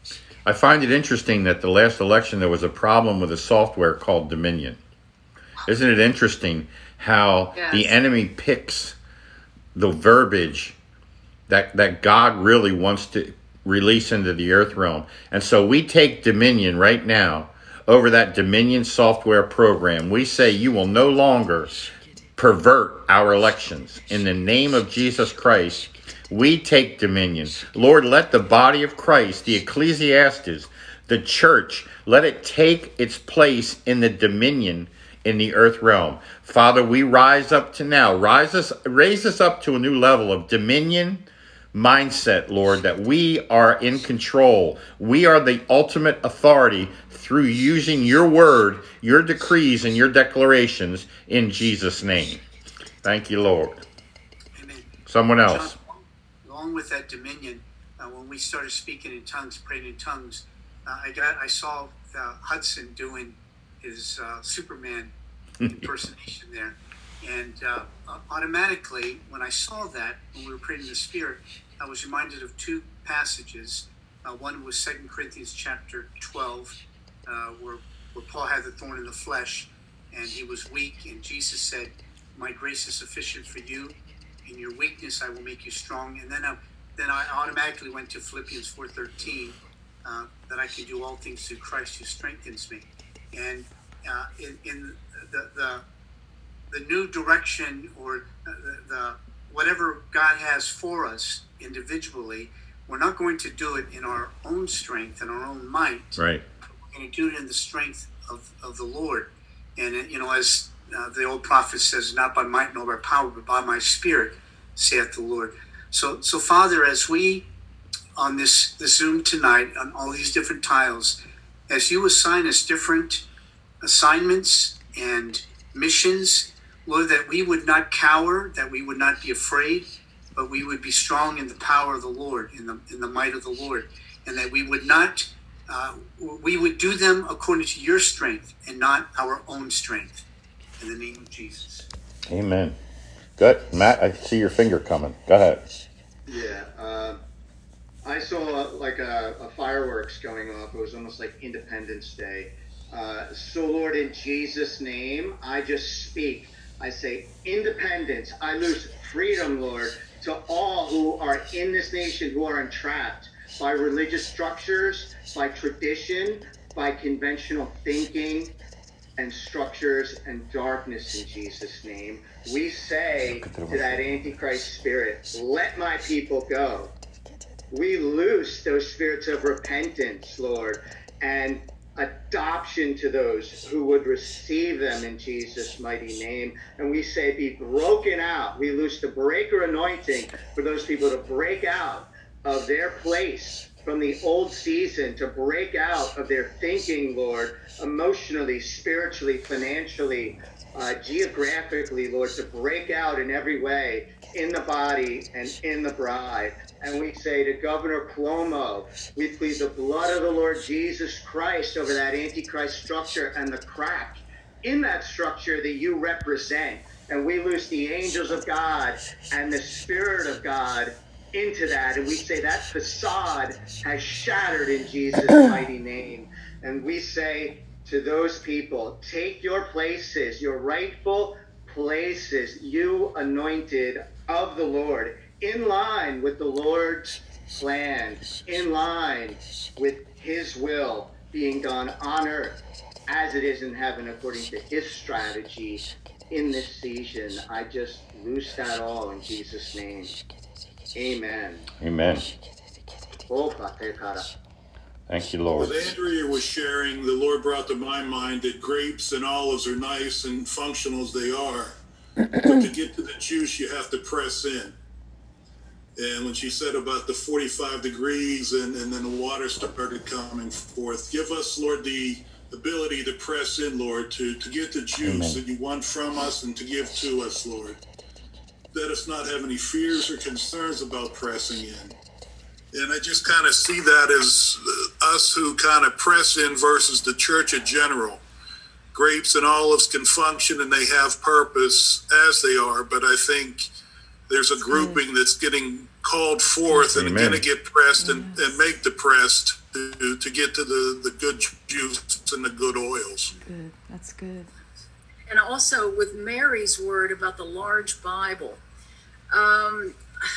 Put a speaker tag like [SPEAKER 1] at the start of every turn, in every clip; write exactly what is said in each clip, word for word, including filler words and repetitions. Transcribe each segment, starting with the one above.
[SPEAKER 1] I find it interesting that the last election there was a problem with a software called Dominion. Isn't it interesting how yes. the enemy picks the verbiage that that God really wants to release into the earth realm? And so we take dominion right now over that Dominion software program. We say you will no longer pervert our elections. In the name of Jesus Christ, we take dominion. Lord, let the body of Christ, the ecclesiastes, the church, let it take its place in the dominion in the earth realm. Father, we rise up to now. Rise us, raise us up to a new level of dominion mindset, Lord, that we are in control. We are the ultimate authority through using your word, your decrees, and your declarations in Jesus' name. Thank you, Lord.
[SPEAKER 2] Amen.
[SPEAKER 1] Someone else.
[SPEAKER 2] John, along with that dominion, uh, when we started speaking in tongues, praying in tongues, uh, I got, I saw uh, Hudson doing his uh, Superman impersonation there. And uh, automatically, when I saw that, when we were praying in the Spirit, I was reminded of two passages. Uh, one was Second Corinthians chapter twelve, uh, where, where Paul had the thorn in the flesh, and he was weak, and Jesus said, my grace is sufficient for you. In your weakness, I will make you strong. And then, uh, then I automatically went to Philippians four thirteen, uh, that I can do all things through Christ who strengthens me. And uh, in, in the, the the new direction or the, the whatever God has for us individually, we're not going to do it in our own strength and our own might.
[SPEAKER 1] Right.
[SPEAKER 2] We're going to do it in the strength of, of the Lord. And, you know, as uh, the old prophet says, not by might nor by power, but by my Spirit, saith the Lord. So, so Father, as we, on this, this Zoom tonight, on all these different tiles, as you assign us different assignments and missions, Lord, that we would not cower, that we would not be afraid, but we would be strong in the power of the Lord, in the in the might of the Lord, and that we would not, uh, we would do them according to your strength and not our own strength. In the name of Jesus.
[SPEAKER 1] Amen. Good. Matt, I see your finger coming. Go ahead.
[SPEAKER 3] Yeah. Uh, I saw like a, a fireworks going off. It was almost like Independence Day. Uh, so, Lord, in Jesus' name, I just speak. I say independence. I lose freedom, Lord, to all who are in this nation who are entrapped by religious structures, by tradition, by conventional thinking and structures and darkness in Jesus' name. We say to that Antichrist spirit, let my people go. We loose those spirits of repentance, Lord, and adoption to those who would receive them in Jesus' mighty name. And we say, be broken out. We loose the breaker anointing for those people to break out of their place from the old season, to break out of their thinking, Lord, emotionally, spiritually, financially, uh, geographically, Lord, to break out in every way in the body and in the bride. And we say to Governor Cuomo, we plead the blood of the Lord Jesus Christ over that Antichrist structure and the crack in that structure that you represent. And we loose the angels of God and the Spirit of God into that. And we say that facade has shattered in Jesus' mighty name. And we say to those people, take your places, your rightful places, you anointed of the Lord, in line with the Lord's plan, in line with his will being done on earth as it is in heaven according to his strategy in this season. I just loose that all in Jesus' name. Amen.
[SPEAKER 1] Amen. Thank you, Lord.
[SPEAKER 4] As Andrea was sharing, the Lord brought to my mind that grapes and olives are nice and functional as they are, but to get to the juice, you have to press in. And when she said about the forty-five degrees and, and then the water started coming forth, give us, Lord, the ability to press in, Lord, to, to get the juice Amen. That you want from us and to give to us, Lord. Let us not have any fears or concerns about pressing in. And I just kind of see that as us who kind of press in versus the church in general. Grapes and olives can function and they have purpose as they are, but I think there's a grouping that's getting called forth and going to get pressed and, and make the pressed to, to get to the, the good juice and the good oils.
[SPEAKER 5] Good. That's good.
[SPEAKER 6] And also with Mary's word about the large Bible, um,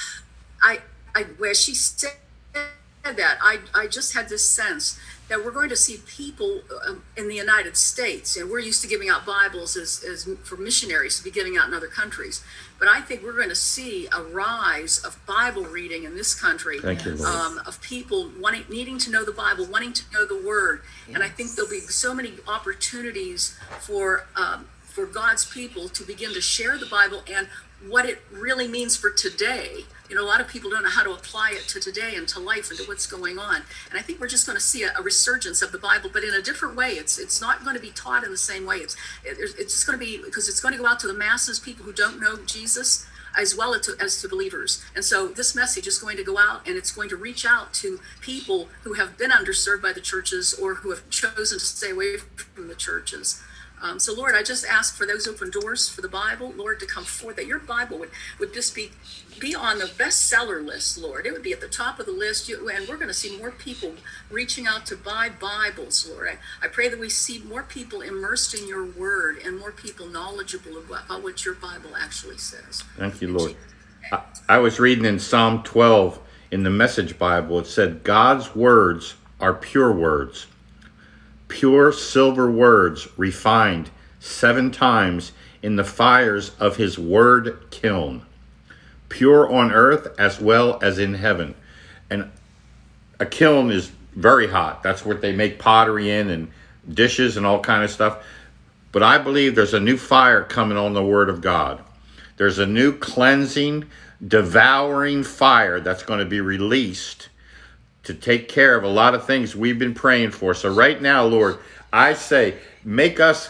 [SPEAKER 6] I, I, where she said that, I, I just had this sense that we're going to see people um, in the United States, and we're used to giving out Bibles as, as for missionaries to be giving out in other countries. But I think we're going to see a rise of Bible reading in this country.
[SPEAKER 1] Thank you, Lord.
[SPEAKER 6] Um, of people wanting, needing to know the Bible, wanting to know the Word. Yes. And I think there'll be so many opportunities for um, for God's people to begin to share the Bible and what it really means for today. You know, a lot of people don't know how to apply it to today and to life and to what's going on. And I think we're just going to see a, a resurgence of the Bible, but in a different way. It's it's not going to be taught in the same way. It's it, it's just going to be, because it's going to go out to the masses, people who don't know Jesus, as well as to, as to believers. And so this message is going to go out, and it's going to reach out to people who have been underserved by the churches or who have chosen to stay away from the churches. Um, so, Lord, I just ask for those open doors for the Bible, Lord, to come forth, that your Bible would, would just be, be on the bestseller list, Lord. It would be at the top of the list, you, and we're going to see more people reaching out to buy Bibles, Lord. I, I pray that we see more people immersed in your word and more people knowledgeable about, about what your Bible actually says.
[SPEAKER 1] Thank you, Lord. I, I was reading in Psalm twelve in the Message Bible. It said, God's words are pure words. Pure silver words refined seven times in the fires of his word kiln, pure on earth as well as in heaven. And a kiln is very hot. That's what they make pottery in and dishes and all kind of stuff. But I believe there's a new fire coming on the word of God. There's a new cleansing, devouring fire that's going to be released to take care of a lot of things we've been praying for. So right now, Lord, I say, make us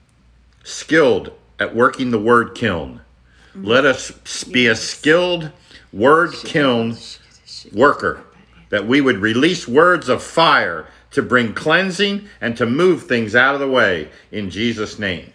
[SPEAKER 1] skilled at working the word kiln. Mm-hmm. Let us be yes. a skilled word kiln worker, that we would release words of fire to bring cleansing and to move things out of the way in Jesus' name.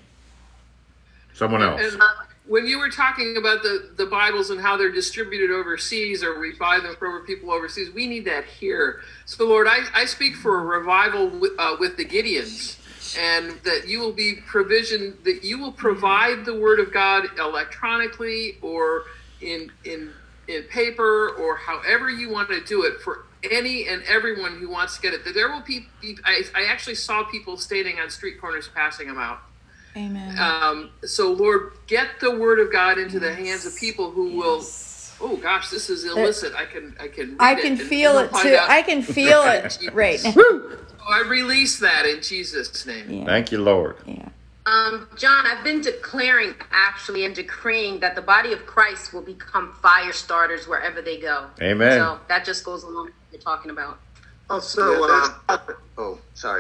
[SPEAKER 1] Someone else.
[SPEAKER 7] And, and when you were talking about the, the Bibles and how they're distributed overseas, or we buy them for people overseas, we need that here. So, Lord, I, I speak for a revival with, uh, with the Gideons, and that you will be provision, that you will provide the Word of God electronically or in in in paper, or however you want to do it, for any and everyone who wants to get it. That there will be, I, I actually saw people standing on street corners passing them out.
[SPEAKER 5] Amen.
[SPEAKER 7] Um, so, Lord, get the word of God into yes. the hands of people who yes. will. Oh gosh, this is illicit. I can, I can. Read
[SPEAKER 5] I can
[SPEAKER 7] it
[SPEAKER 5] feel it too. I can feel it right now.
[SPEAKER 7] So I release that in Jesus' name.
[SPEAKER 1] Yeah. Thank you, Lord.
[SPEAKER 5] Yeah.
[SPEAKER 8] Um, John, I've been declaring actually and decreeing that the body of Christ will become fire starters wherever they go.
[SPEAKER 1] Amen.
[SPEAKER 8] So that just goes along with what you're talking about.
[SPEAKER 9] Also, uh, oh, sorry.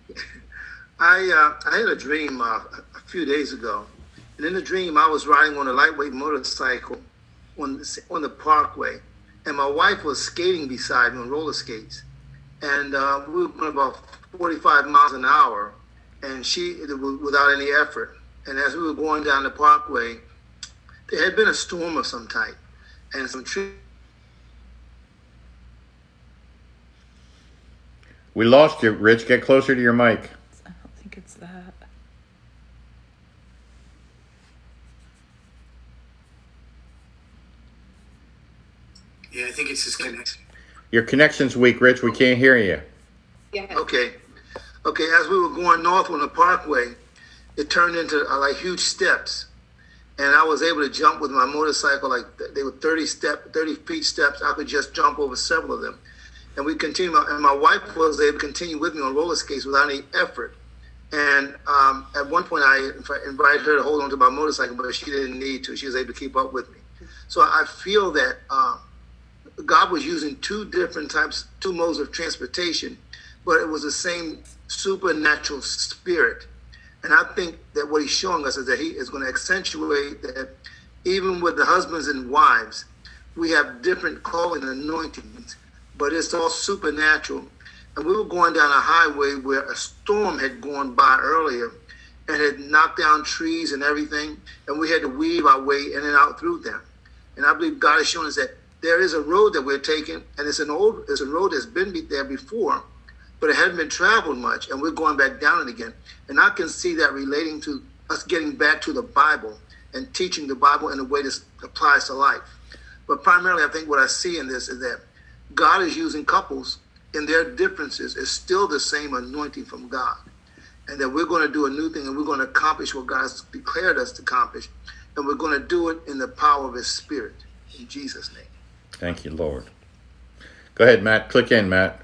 [SPEAKER 9] I uh, I had a dream uh, a few days ago, and in the dream I was riding on a lightweight motorcycle on the, on the parkway, and my wife was skating beside me on roller skates, and uh, we were going about forty-five miles an hour, and she without any effort. And as we were going down the parkway, there had been a storm of some type, and some trees.
[SPEAKER 1] We lost you, Rich. Get closer to your mic.
[SPEAKER 5] I don't think it's that.
[SPEAKER 2] Yeah, I think it's his connection.
[SPEAKER 1] Your connection's weak, Rich. We can't hear you.
[SPEAKER 8] Yeah.
[SPEAKER 9] Okay. Okay, as we were going north on the parkway, it turned into uh, like huge steps. And I was able to jump with my motorcycle, like they were thirty step, thirty feet steps. I could just jump over several of them. And we continued, and my wife was able to continue with me on roller skates without any effort. And um, at one point, I invited her to hold on to my motorcycle, but she didn't need to. She was able to keep up with me. So I feel that uh, God was using two different types, two modes of transportation, but it was the same supernatural spirit. And I think that what he's showing us is that he is going to accentuate that even with the husbands and wives, we have different calling and anointings, but it's all supernatural. And we were going down a highway where a storm had gone by earlier and had knocked down trees and everything, and we had to weave our way in and out through them. And I believe God is showing us that there is a road that we're taking, and it's an old, it's a road that's been there before, but it hadn't been traveled much, and we're going back down it again. And I can see that relating to us getting back to the Bible and teaching the Bible in a way that applies to life. But primarily, I think what I see in this is that God is using couples in their differences. It's still the same anointing from God. And that we're going to do a new thing, and we're going to accomplish what God has declared us to accomplish. And we're going to do it in the power of his Spirit. In Jesus' name.
[SPEAKER 1] Thank you, Lord. Go ahead, Matt. Click in, Matt.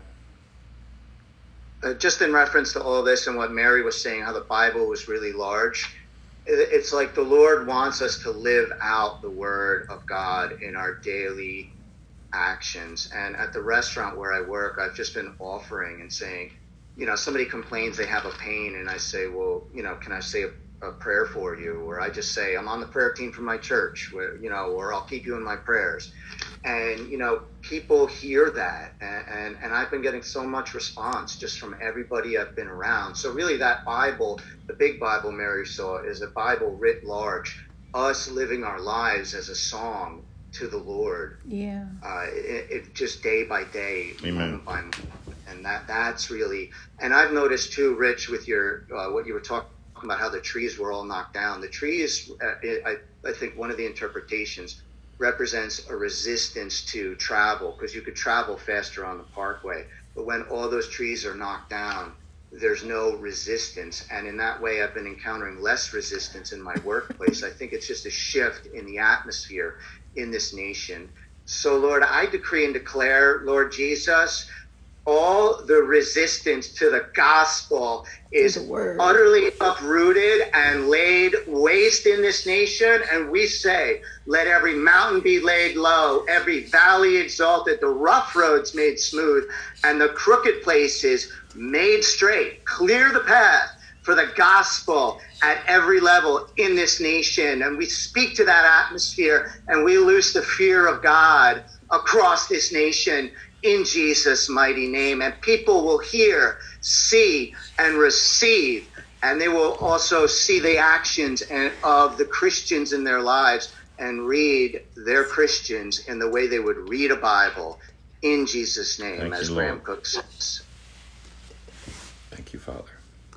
[SPEAKER 3] Uh, just in reference to all this and what Mary was saying, how the Bible was really large, it, it's like the Lord wants us to live out the Word of God in our daily actions. And at the restaurant where I work, I've just been offering and saying, you know, somebody complains they have a pain, and I say, well, you know, can I say a a prayer for you? Or I just say, I'm on the prayer team for my church, where, you know, or I'll keep you in my prayers. And, you know, people hear that. And, and, and I've been getting so much response just from everybody I've been around. So really that Bible, the big Bible Mary saw, is a Bible writ large, us living our lives as a song to the Lord.
[SPEAKER 5] Yeah.
[SPEAKER 3] Uh, it, it just day by day,
[SPEAKER 1] Amen.
[SPEAKER 3] moment by moment. And that that's really, and I've noticed too, Rich, with your, uh, what you were talking about, how the trees were all knocked down. The trees, uh, I, I think one of the interpretations represents a resistance to travel, because you could travel faster on the parkway. But when all those trees are knocked down, there's no resistance. And in that way, I've been encountering less resistance in my workplace. I think it's just a shift in the atmosphere in this nation. So, Lord, I decree and declare, Lord Jesus, all the resistance to the gospel is utterly uprooted and laid waste in this nation. And we say, let every mountain be laid low, every valley exalted, the rough roads made smooth, and the crooked places made straight. Clear the path for the gospel at every level in this nation. And we speak to that atmosphere, and we loose the fear of God across this nation in Jesus' mighty name. And people will hear, see, and receive. And they will also see the actions and, of the Christians in their lives, and read their Christians in the way they would read a Bible, in Jesus' name. Thank as you, Graham Cook says.
[SPEAKER 1] Thank you, Father.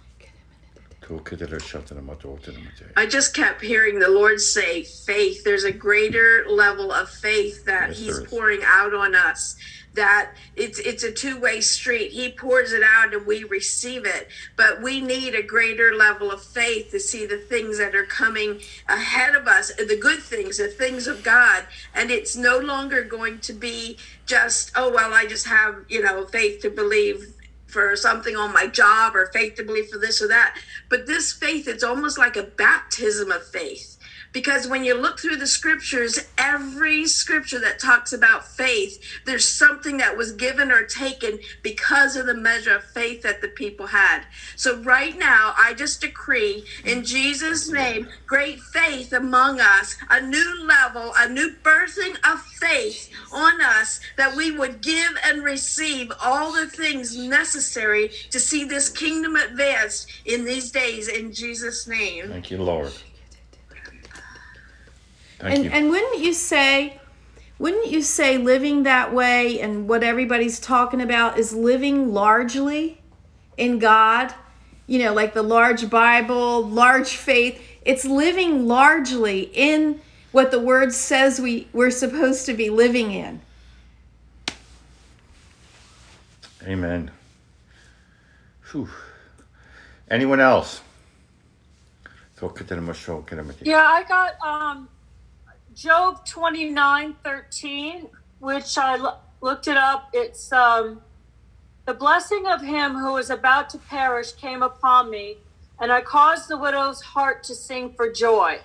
[SPEAKER 10] I just kept hearing the Lord say faith. There's a greater level of faith that yes, he's pouring out on us, that it's it's a two-way street. He pours it out and we receive it. But we need a greater level of faith to see the things that are coming ahead of us, the good things, the things of God. And it's no longer going to be just, oh, well, I just have, you know, faith to believe for something on my job, or faith to believe for this or that. But this faith, it's almost like a baptism of faith. Because when you look through the scriptures, every scripture that talks about faith, there's something that was given or taken because of the measure of faith that the people had. So right now, I just decree in Jesus' name, great faith among us, a new level, a new birthing of faith on us, that we would give and receive all the things necessary to see this kingdom advanced in these days, in Jesus' name.
[SPEAKER 1] Thank you, Lord. Thank
[SPEAKER 5] and
[SPEAKER 1] you.
[SPEAKER 5] And wouldn't you say, wouldn't you say living that way, and what everybody's talking about is living largely in God? You know, like the large Bible, large faith. It's living largely in what the Word says we, we're supposed to be living in.
[SPEAKER 1] Amen. Whew. Anyone else?
[SPEAKER 11] Yeah, I got um, Job twenty-nine thirteen, which I l- looked it up. It's um, the blessing of him who is about to perish came upon me, and I caused the widow's heart to sing for joy.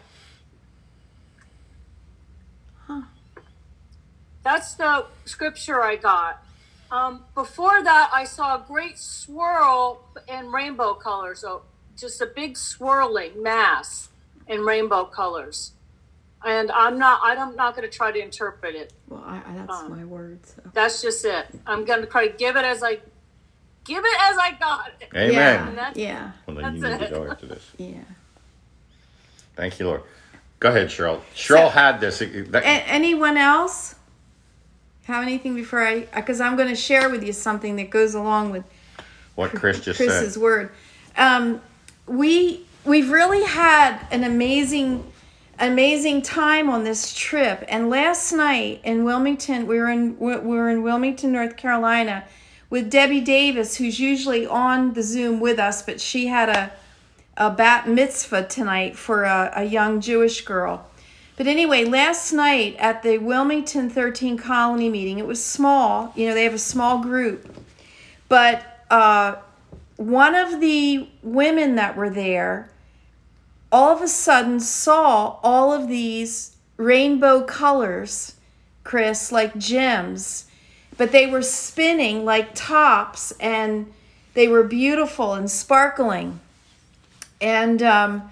[SPEAKER 5] Huh.
[SPEAKER 11] That's the scripture I got. Um, before that, I saw a great swirl in rainbow colors, so just a big swirling mass in rainbow colors. And I'm not, I'm not going to try to interpret it.
[SPEAKER 5] Well, I, I, that's um, my words. Okay.
[SPEAKER 11] That's just it. I'm going to try to give it as I, give it as I got it.
[SPEAKER 1] Amen.
[SPEAKER 5] Yeah. yeah.
[SPEAKER 1] Well, then you need
[SPEAKER 5] it.
[SPEAKER 1] to go after this.
[SPEAKER 5] Yeah.
[SPEAKER 1] Thank you, Lord. Go ahead, Cheryl. Cheryl so, had this. That,
[SPEAKER 5] a- anyone else have anything before I, because I'm going to share with you something that goes along with
[SPEAKER 1] what Chris just
[SPEAKER 5] Chris's
[SPEAKER 1] said.
[SPEAKER 5] word. Um, we we've really had an amazing amazing time on this trip. And last night in Wilmington, we were in we were in Wilmington, North Carolina, with Debbie Davis, who's usually on the Zoom with us, but she had a a bat mitzvah tonight for a, a young Jewish girl. But anyway, last night at the Wilmington thirteen Colony meeting, it was small. You know, they have a small group. But uh, one of the women that were there all of a sudden saw all of these rainbow colors, Chris, like gems. But they were spinning like tops, and they were beautiful and sparkling. And um,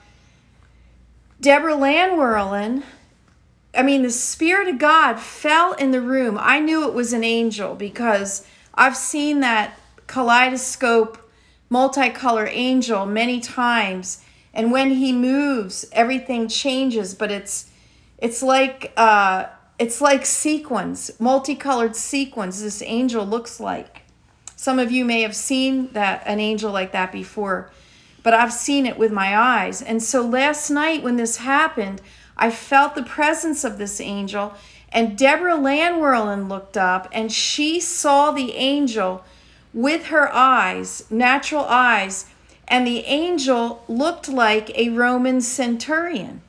[SPEAKER 5] Deborah Lanwerlen, I mean, the Spirit of God fell in the room. I knew it was an angel because I've seen that kaleidoscope, multicolor angel many times. And when he moves, everything changes. But it's it's like uh, it's like sequins, multicolored sequins. This angel looks like. Some of you may have seen that an angel like that before. But I've seen it with my eyes. And so last night when this happened, I felt the presence of this angel. And Deborah Lanwerlen looked up, and she saw the angel with her eyes, natural eyes. And the angel looked like a Roman centurion.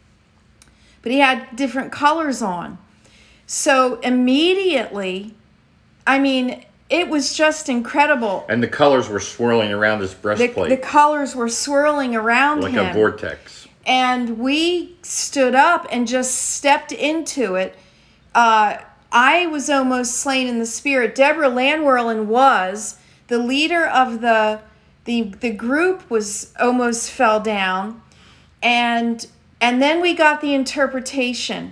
[SPEAKER 5] But he had different colors on. So immediately, I mean, it was just incredible.
[SPEAKER 1] And the colors were swirling around his breastplate.
[SPEAKER 5] The, the colors were swirling around
[SPEAKER 1] like
[SPEAKER 5] him.
[SPEAKER 1] Like a vortex.
[SPEAKER 5] And we stood up and just stepped into it. Uh, I was almost slain in the spirit. Deborah Lanwerlen was. The leader of the, the, the group was almost fell down. And, and then we got the interpretation.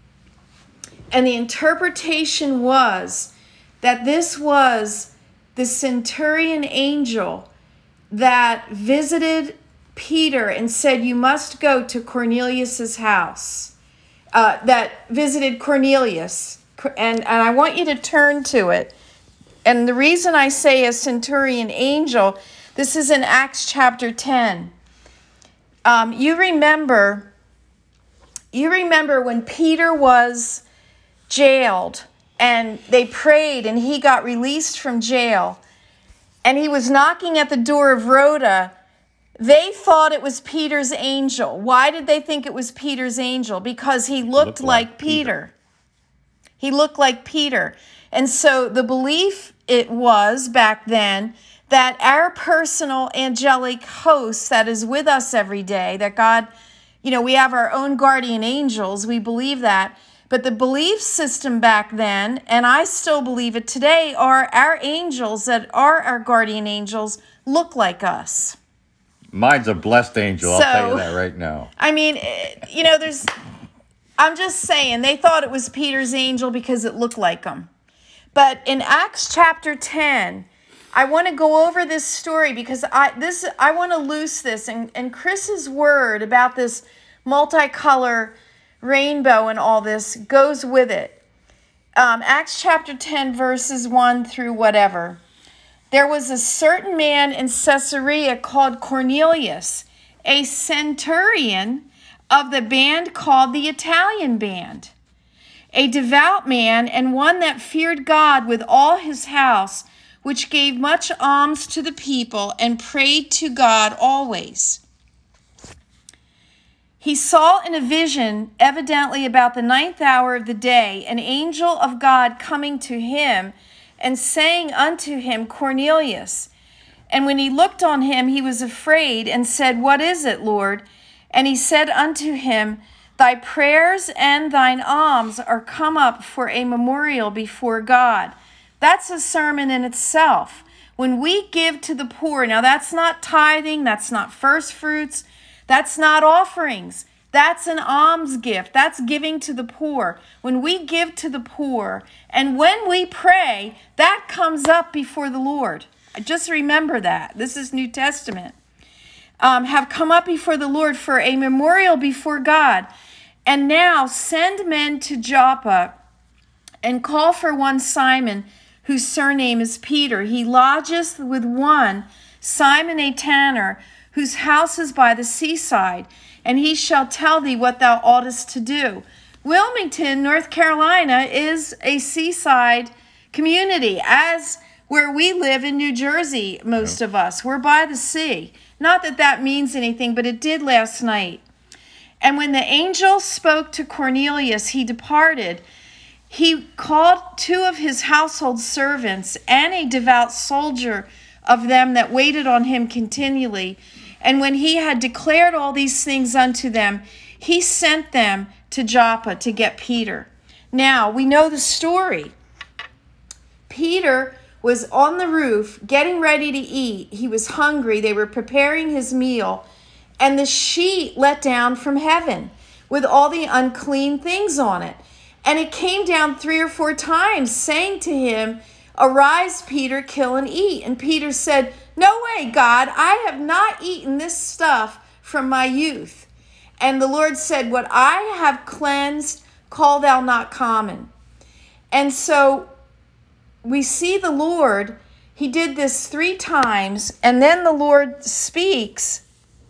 [SPEAKER 5] And the interpretation was that this was the centurion angel that visited Peter and said, you must go to Cornelius's house. Uh, that visited Cornelius. And, and I want you to turn to it. And the reason I say a centurion angel, this is in Acts chapter ten. Um, you remember, you remember when Peter was jailed, and they prayed, and he got released from jail. And he was knocking at the door of Rhoda. They thought it was Peter's angel. Why did they think it was Peter's angel? Because he looked, looked like, like Peter. Peter. He looked like Peter. And so the belief it was back then that our personal angelic host that is with us every day, that God, you know, we have our own guardian angels. We believe that. But the belief system back then, and I still believe it today, are our angels that are our guardian angels look like us.
[SPEAKER 1] Mine's a blessed angel, I'll so, tell you that right now.
[SPEAKER 5] I mean, you know, there's, I'm just saying, they thought it was Peter's angel because it looked like him. But in Acts chapter ten, I want to go over this story because I this I want to loose this. And, and Chris's word about this multicolor rainbow and all this goes with it. Um, Acts chapter ten, verses one through whatever. There was a certain man in Caesarea called Cornelius, a centurion of the band called the Italian band, a devout man and one that feared God with all his house, which gave much alms to the people and prayed to God always. He saw in a vision, evidently about the ninth hour of the day, an angel of God coming to him and saying unto him, Cornelius. And when he looked on him, he was afraid and said, What is it, Lord? And he said unto him, Thy prayers and thine alms are come up for a memorial before God. That's a sermon in itself. When we give to the poor, now that's not tithing, that's not first fruits, that's not offerings. That's an alms gift. That's giving to the poor. When we give to the poor and when we pray, that comes up before the Lord. Just remember that. This is New Testament. Um, have come up before the Lord for a memorial before God. And now send men to Joppa and call for one Simon, whose surname is Peter. He lodgeth with one, Simon a tanner, whose house is by the seaside, and he shall tell thee what thou oughtest to do. Wilmington, North Carolina, is a seaside community, as where we live in New Jersey, most of us. We're by the sea. Not that that means anything, but it did last night. And when the angel spoke to Cornelius, he departed. He called two of his household servants and a devout soldier of them that waited on him continually. And when he had declared all these things unto them, he sent them to Joppa to get Peter. Now, we know the story. Peter was on the roof getting ready to eat. He was hungry. They were preparing his meal. And the sheet let down from heaven with all the unclean things on it. And it came down three or four times, saying to him, Arise, Peter, kill and eat. And Peter said, No way, God, I have not eaten this stuff from my youth. And the Lord said, What I have cleansed, call thou not common. And so we see the Lord, he did this three times, and then the Lord speaks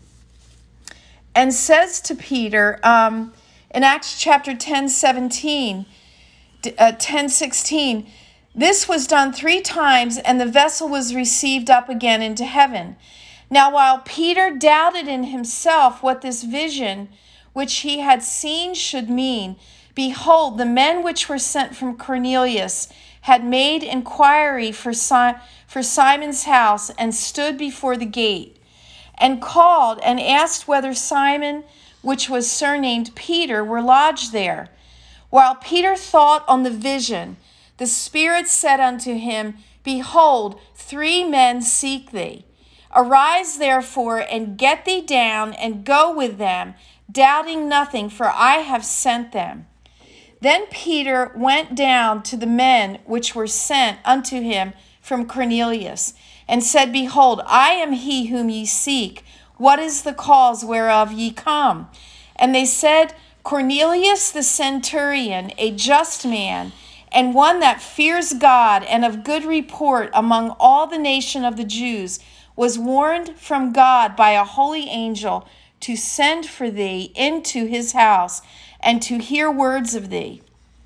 [SPEAKER 5] and says to Peter, um, in Acts chapter ten, seventeen, uh, ten, sixteen, this was done three times, and the vessel was received up again into heaven. Now, while Peter doubted in himself what this vision which he had seen should mean, behold, the men which were sent from Cornelius had made inquiry for, si- for Simon's house, and stood before the gate, and called and asked whether Simon, which was surnamed Peter, were lodged there. While Peter thought on the vision, the Spirit said unto him, Behold, three men seek thee. Arise therefore, and get thee down, and go with them, doubting nothing, for I have sent them. Then Peter went down to the men which were sent unto him from Cornelius, and said, Behold, I am he whom ye seek. What is the cause whereof ye come? And they said, Cornelius the centurion, a just man, and one that fears God and of good report among all the nation of the Jews, was warned from God by a holy angel to send for thee into his house, and to hear words of thee.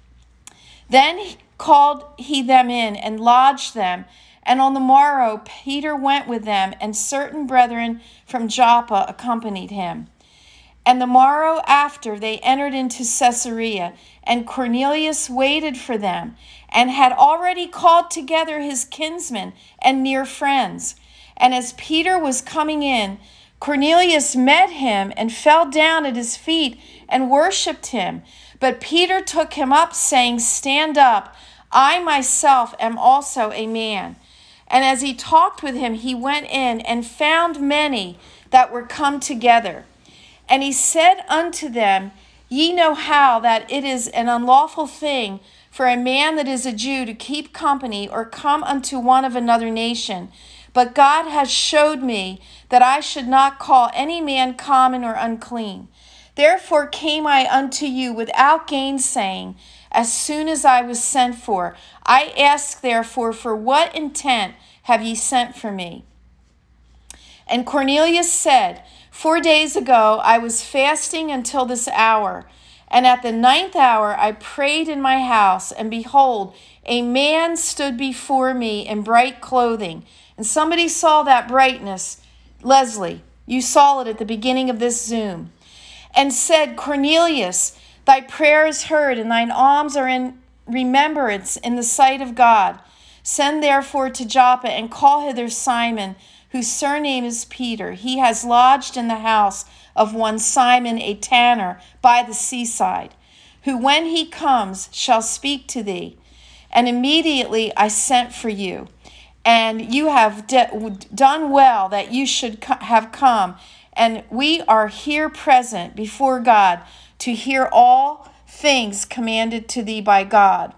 [SPEAKER 5] Then called he them in, and lodged them. And on the morrow Peter went with them, and certain brethren from Joppa accompanied him. And the morrow after they entered into Caesarea, and Cornelius waited for them, and had already called together his kinsmen and near friends. And as Peter was coming in, Cornelius met him, and fell down at his feet, and worshipped him. But Peter took him up, saying, Stand up, I myself am also a man. And as he talked with him, he went in, and found many that were come together. And he said unto them, Ye know how that it is an unlawful thing for a man that is a Jew to keep company, or come unto one of another nation. But God has showed me that I should not call any man common or unclean. Therefore came I unto you without gainsaying, as soon as I was sent for. I ask therefore, for what intent have ye sent for me? And Cornelius said, Four days ago I was fasting until this hour, and at the ninth hour I prayed in my house, and behold, a man stood before me in bright clothing. And somebody saw that brightness. Leslie, you saw it at the beginning of this Zoom. And said, Cornelius, thy prayer is heard, and thine alms are in remembrance in the sight of God. Send therefore to Joppa, and call hither Simon, whose surname is Peter. He has lodged in the house of one Simon a tanner by the seaside, who when he comes shall speak to thee. And immediately I sent for you, and you have de- done well that you should co- have come. And we are here present before God to hear all things commanded to thee by God.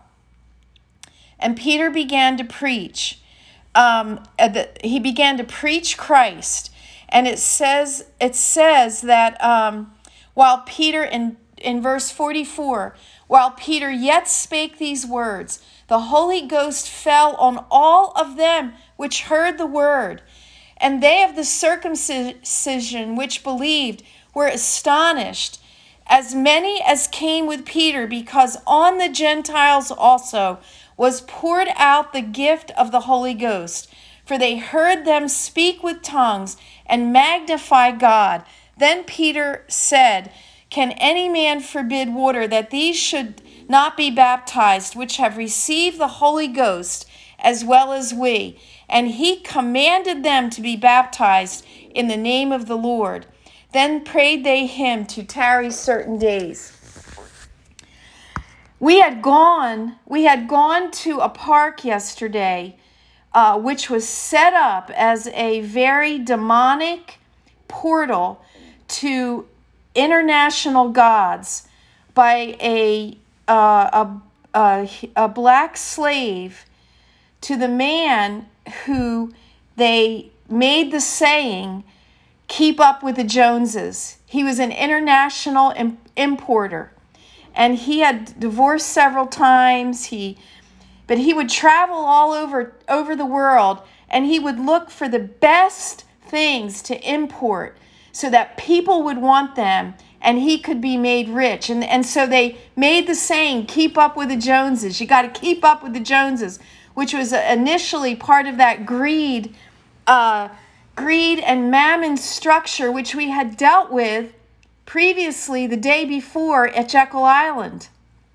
[SPEAKER 5] And Peter began to preach. Um, he began to preach Christ. And it says it says that um, while Peter, in, in verse forty-four, while Peter yet spake these words, the Holy Ghost fell on all of them which heard the word. And they of the circumcision which believed were astonished, as many as came with Peter, because on the Gentiles also was poured out the gift of the Holy Ghost. For they heard them speak with tongues and magnify God. Then Peter said, Can any man forbid water that these should not be baptized, which have received the Holy Ghost as well as we? And he commanded them to be baptized in the name of the Lord. Then prayed they him to tarry certain days. We had gone, we had gone to a park yesterday, uh, which was set up as a very demonic portal to international gods by a uh, a, a a black slave to the man who they made the saying, keep up with the Joneses. He was an international im- importer, and he had divorced several times. He, but he would travel all over over the world, and he would look for the best things to import so that people would want them, and he could be made rich. And, and so they made the saying, keep up with the Joneses. You got to keep up with the Joneses, which was initially part of that greed, uh, greed and mammon structure, which we had dealt with previously the day before at Jekyll Island.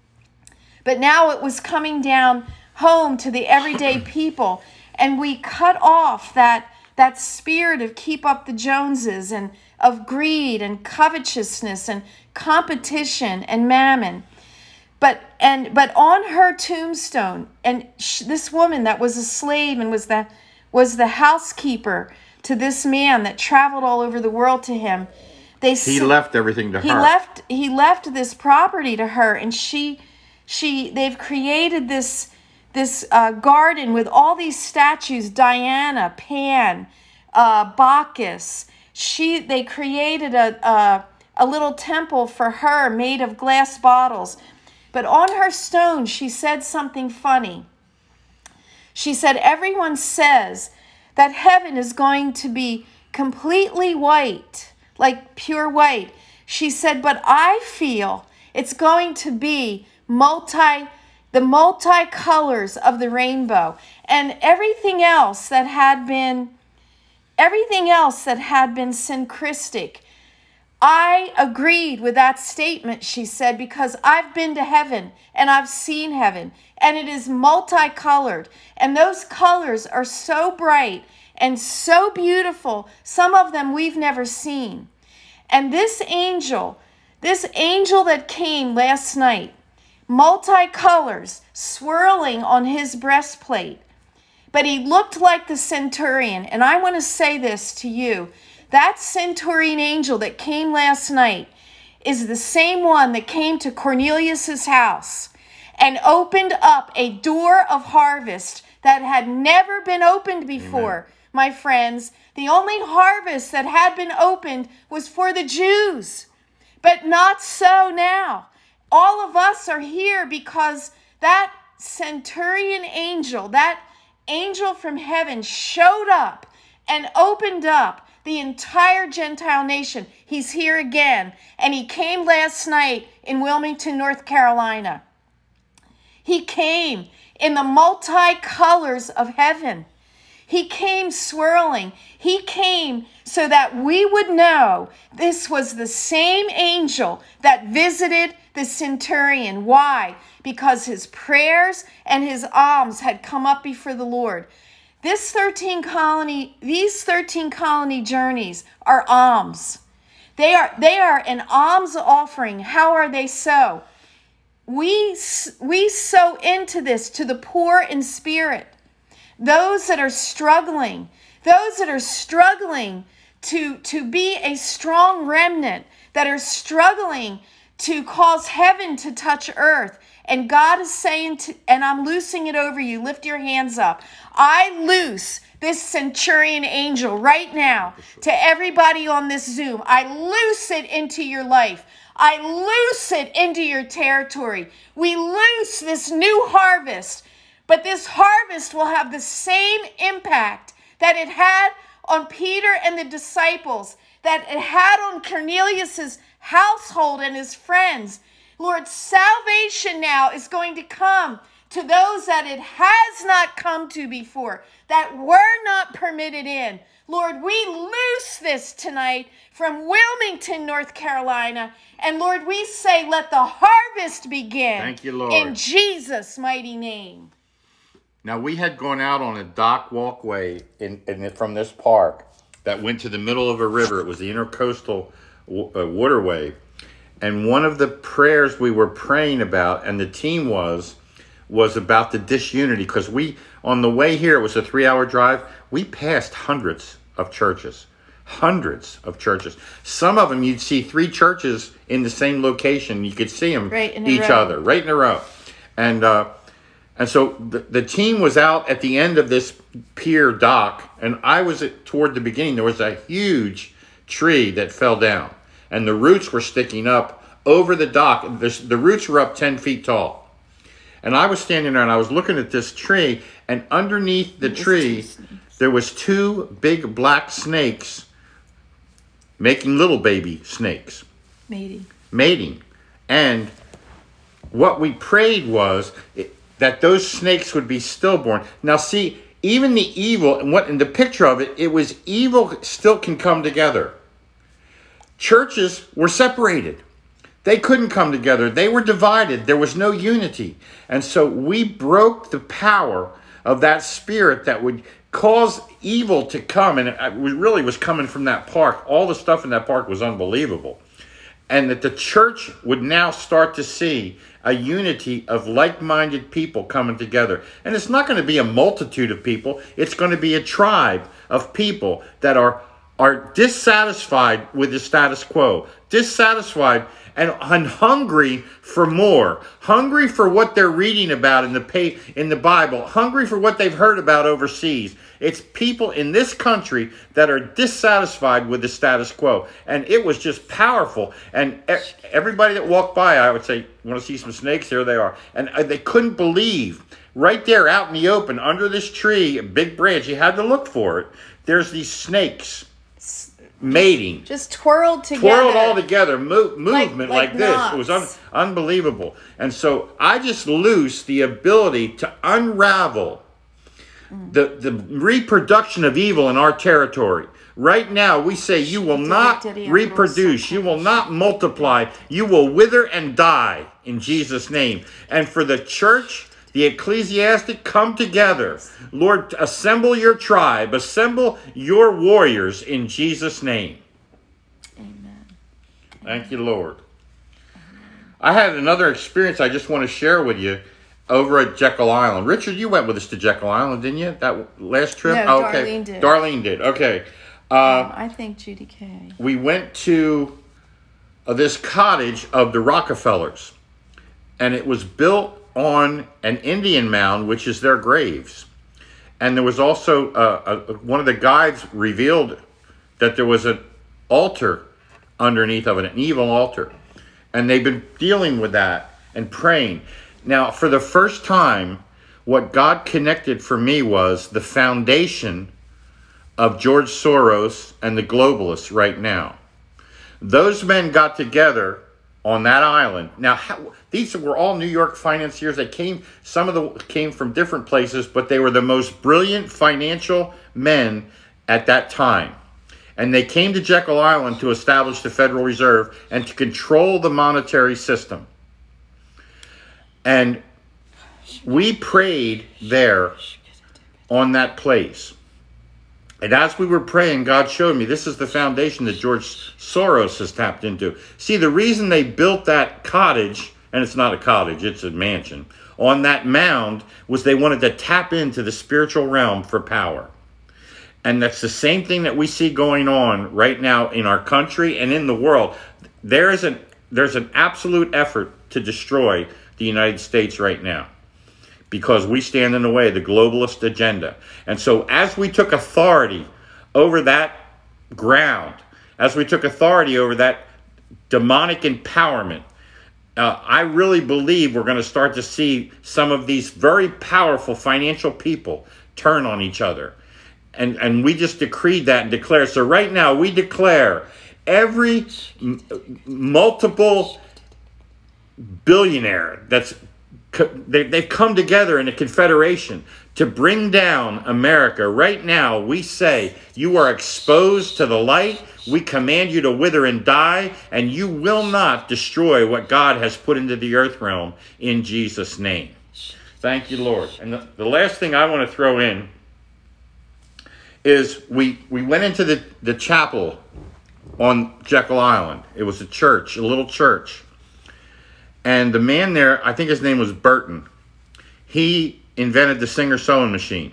[SPEAKER 5] But now it was coming down home to the everyday people, and we cut off that, that spirit of keep up the Joneses and of greed and covetousness and competition and mammon. But and but on her tombstone, and sh- this woman that was a slave and was the was the housekeeper to this man that traveled all over the world to him. They
[SPEAKER 1] he left everything to
[SPEAKER 5] he
[SPEAKER 1] her.
[SPEAKER 5] He left he left this property to her, and she she they've created this this uh, garden with all these statues: Diana, Pan, uh, Bacchus. She they created a, a a little temple for her made of glass bottles. But on her stone, she said something funny. She said, everyone says that heaven is going to be completely white, like pure white. She said, but I feel it's going to be multi, the multicolors of the rainbow. And everything else that had been, everything else that had been syncretic, I agreed with that statement, she said, because I've been to heaven and I've seen heaven, and it is multicolored, and those colors are so bright and so beautiful, some of them we've never seen. And this angel, this angel that came last night, multicolors swirling on his breastplate, but he looked like the centurion. And I want to say this to you. That centurion angel that came last night is the same one that came to Cornelius's house and opened up a door of harvest that had never been opened before. Amen. My friends, the only harvest that had been opened was for the Jews, but not so now. All of us are here because that centurion angel, that angel from heaven showed up and opened up the entire Gentile nation. He's here again, and he came last night in Wilmington, North Carolina. He came in the multicolors of heaven. He came swirling. He came so that we would know this was the same angel that visited the centurion. Why? Because his prayers and his alms had come up before the Lord. This thirteen colony, these thirteen colony journeys are alms. They are they are an alms offering. How are they so? We we sow into this to the poor in spirit, those that are struggling, those that are struggling to to be a strong remnant, that are struggling to cause heaven to touch earth. And God is saying, to, and I'm loosing it over you. Lift your hands up. I loose this centurion angel right now to everybody on this Zoom. I loose it into your life. I loose it into your territory. We loose this new harvest But this harvest will have the same impact that it had on Peter and the disciples, that it had on Cornelius's household and his friends. Lord, salvation now is going to come to those that it has not come to before, that were not permitted in. Lord, we loose this tonight from Wilmington, North Carolina. And Lord, we say, let the harvest begin.
[SPEAKER 1] Thank you, Lord.
[SPEAKER 5] In Jesus' mighty name.
[SPEAKER 1] Now, we had gone out on a dock walkway in, in from this park that went to the middle of a river. It was the intercoastal uh, waterway. And one of the prayers we were praying about, and the team was, was about the disunity. Because we, on the way here, it was a three-hour drive, we passed hundreds of churches. Hundreds of churches. Some of them, you'd see three churches in the same location. You could see them
[SPEAKER 5] right
[SPEAKER 1] each
[SPEAKER 5] row.
[SPEAKER 1] other, right in a row. And uh, and so the, the team was out at the end of this pier dock, and I was at, toward the beginning. There was a huge tree that fell down, and the roots were sticking up over the dock. The, the roots were up ten feet tall. And I was standing there, and I was looking at this tree, and underneath the tree, there was two big black snakes making little baby snakes.
[SPEAKER 5] Mating.
[SPEAKER 1] Mating. And what we prayed was it, that those snakes would be stillborn. Now see, even the evil, and what in the picture of it, it was evil still can come together. Churches were separated. They couldn't come together. They were divided. There was no unity. And so we broke the power of that spirit that would cause evil to come. And it really was coming from that park. All the stuff in that park was unbelievable. And that the church would now start to see a unity of like-minded people coming together. And it's not going to be a multitude of people. It's going to be a tribe of people that are, are dissatisfied with the status quo. Dissatisfied and, and hungry for more. Hungry for what they're reading about in the pay, in the Bible. Hungry for what they've heard about overseas. It's people in this country that are dissatisfied with the status quo. And it was just powerful. And everybody that walked by, I would say, want to see some snakes? Here they are. And they couldn't believe. Right there out in the open, under this tree, a big branch, you had to look for it. There's these snakes mating.
[SPEAKER 5] Just twirled together.
[SPEAKER 1] Twirled all together. Mo- movement like,
[SPEAKER 5] like, like
[SPEAKER 1] this.
[SPEAKER 5] knots.
[SPEAKER 1] It was un- unbelievable. And so I just loosed the ability to unravel The, the reproduction of evil in our territory. Right now, we say you will not reproduce. You will not multiply. You will wither and die in Jesus' name. And for the church, the ecclesiastic, come together. Lord, assemble your tribe. Assemble your warriors in Jesus' name.
[SPEAKER 5] Amen.
[SPEAKER 1] Thank you, Lord. I had another experience I just want to share with you. Over at Jekyll Island. Richard, you went with us to Jekyll Island, didn't you? That last trip?
[SPEAKER 5] No,
[SPEAKER 1] oh, okay.
[SPEAKER 5] Darlene did.
[SPEAKER 1] Darlene did. Okay. Uh,
[SPEAKER 5] um, I think Judy Kay.
[SPEAKER 1] We went to uh, this cottage of the Rockefellers. And it was built on an Indian mound, which is their graves. And there was also, uh, a, one of the guides revealed that there was an altar underneath of it, an evil altar. And they've been dealing with that and praying. Now, for the first time, what God connected for me was the foundation of George Soros and the globalists right now. Those men got together on that island. Now, how, these were all New York financiers. They came, some of them came from different places, but they were the most brilliant financial men at that time. And they came to Jekyll Island to establish the Federal Reserve and to control the monetary system. And we prayed there on that place. And as we were praying, God showed me this is the foundation that George Soros has tapped into. See, the reason they built that cottage, and it's not a cottage, it's a mansion, on that mound was they wanted to tap into the spiritual realm for power. And that's the same thing that we see going on right now in our country and in the world. There is an, there's an absolute effort to destroy the United States right now because we stand in the way of the globalist agenda. And so as we took authority over that ground, as we took authority over that demonic empowerment Uh, I really believe we're going to start to see some of these very powerful financial people turn on each other. And, and we just decreed that and declared. So right now we declare every m- multiple billionaire that's they, they've come together in a confederation to bring down America. Right now, we say you are exposed to the light. We command you to wither and die, and you will not destroy what God has put into the earth realm in Jesus' name. Thank you, Lord. And the, the last thing I want to throw in is we, we went into the, the chapel on Jekyll Island. It was a church, a little church. And the man there, I think his name was Burton, he invented the Singer sewing machine.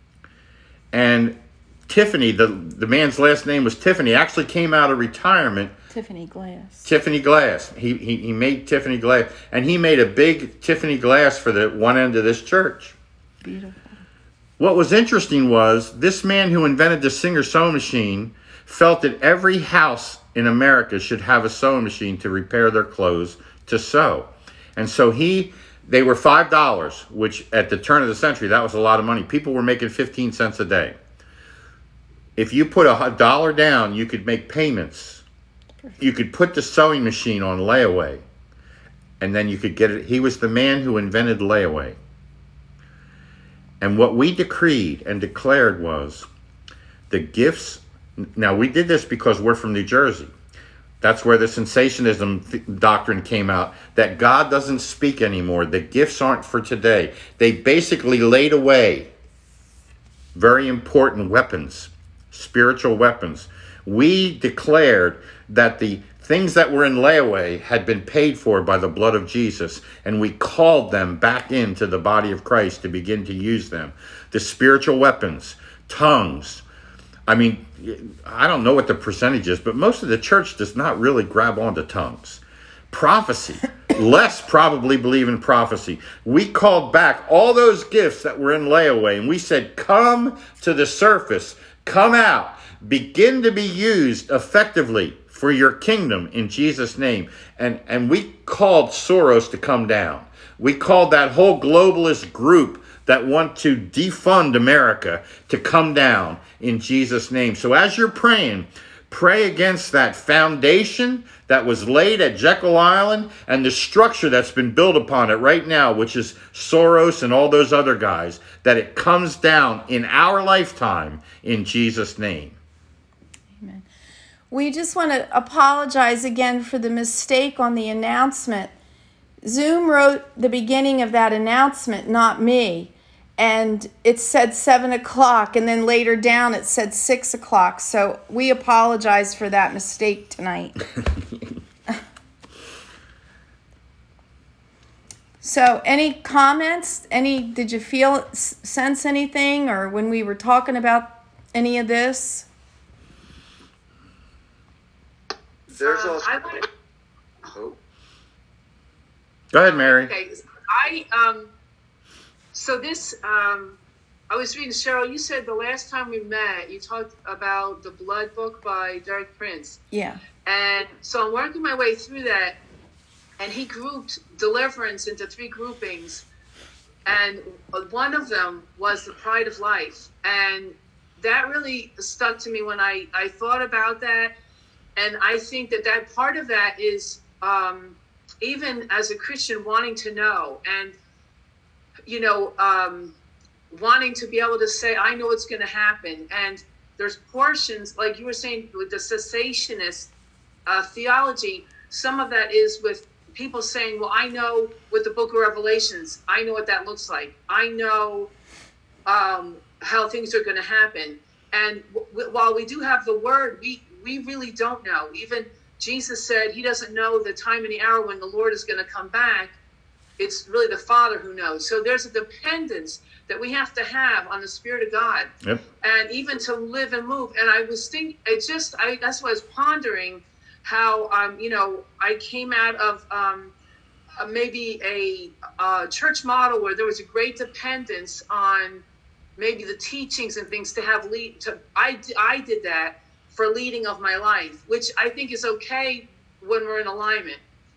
[SPEAKER 1] And Tiffany, the, the man's last name was Tiffany, actually came out of retirement.
[SPEAKER 5] Tiffany Glass.
[SPEAKER 1] Tiffany Glass. He, he, he made Tiffany Glass. And he made a big Tiffany Glass for the one end of this church.
[SPEAKER 5] Beautiful.
[SPEAKER 1] What was interesting was this man who invented the Singer sewing machine felt that every house in America should have a sewing machine to repair their clothes, to sew. And so he, they were five dollars, which at the turn of the century, that was a lot of money. People were making fifteen cents a day. If you put a dollar down, you could make payments. You could put the sewing machine on layaway, and then you could get it. He was the man who invented layaway. And what we decreed and declared was the gifts. Now, we did this because we're from New Jersey. That's where the sensationism th- doctrine came out, that God doesn't speak anymore. The gifts aren't for today. They basically laid away very important weapons, spiritual weapons. We declared that the things that were in layaway had been paid for by the blood of Jesus, and we called them back into the body of Christ to begin to use them. The spiritual weapons, tongues. I mean, I don't know what the percentage is, but most of the church does not really grab onto tongues. Prophecy. Less probably believe in prophecy. We called back all those gifts that were in layaway, and we said, come to the surface. Come out. Begin to be used effectively for your kingdom in Jesus' name. And, and we called Soros to come down. We called that whole globalist group that want to defund America to come down in Jesus' name. So as you're praying, pray against that foundation that was laid at Jekyll Island and the structure that's been built upon it right now, which is Soros and all those other guys, that it comes down in our lifetime in Jesus' name.
[SPEAKER 5] Amen. We just want to apologize again for the mistake on the announcement. Zoom wrote the beginning of that announcement, not me. And it said seven o'clock, and then later down it said six o'clock. So we apologize for that mistake tonight. So any comments? Any? Did you feel, sense anything, or when we were talking about any of this?
[SPEAKER 3] There's
[SPEAKER 7] Uh,
[SPEAKER 3] also.
[SPEAKER 7] I like,
[SPEAKER 3] Oh,
[SPEAKER 1] Go ahead, Mary.
[SPEAKER 7] okay, I um. So this, um, I was reading, Cheryl, you said the last time we met, you talked about the Blood book by Derek Prince.
[SPEAKER 5] Yeah.
[SPEAKER 7] And so I'm working my way through that, and he grouped deliverance into three groupings. And one of them was the pride of life. And that really stuck to me when I, I thought about that. And I think that that part of that is, um, even as a Christian, wanting to know. And you know, um, wanting to be able to say, I know what's going to happen. And there's portions, like you were saying, with the cessationist uh, theology, some of that is with people saying, well, I know with the book of Revelations, I know what that looks like. I know um, how things are going to happen. And w- while we do have the word, we, we really don't know. Even Jesus said he doesn't know the time and the hour when the Lord is going to come back. It's really the Father who knows. So there's a dependence that we have to have on the Spirit of God.
[SPEAKER 1] Yep.
[SPEAKER 7] And even to live and move. And I was thinking, it just, I, that's what I was pondering, how, um, you know, I came out of um, uh, maybe a uh, church model where there was a great dependence on maybe the teachings and things to have lead. To, I, I did that for leading of my life, which I think is okay when we're in alignment.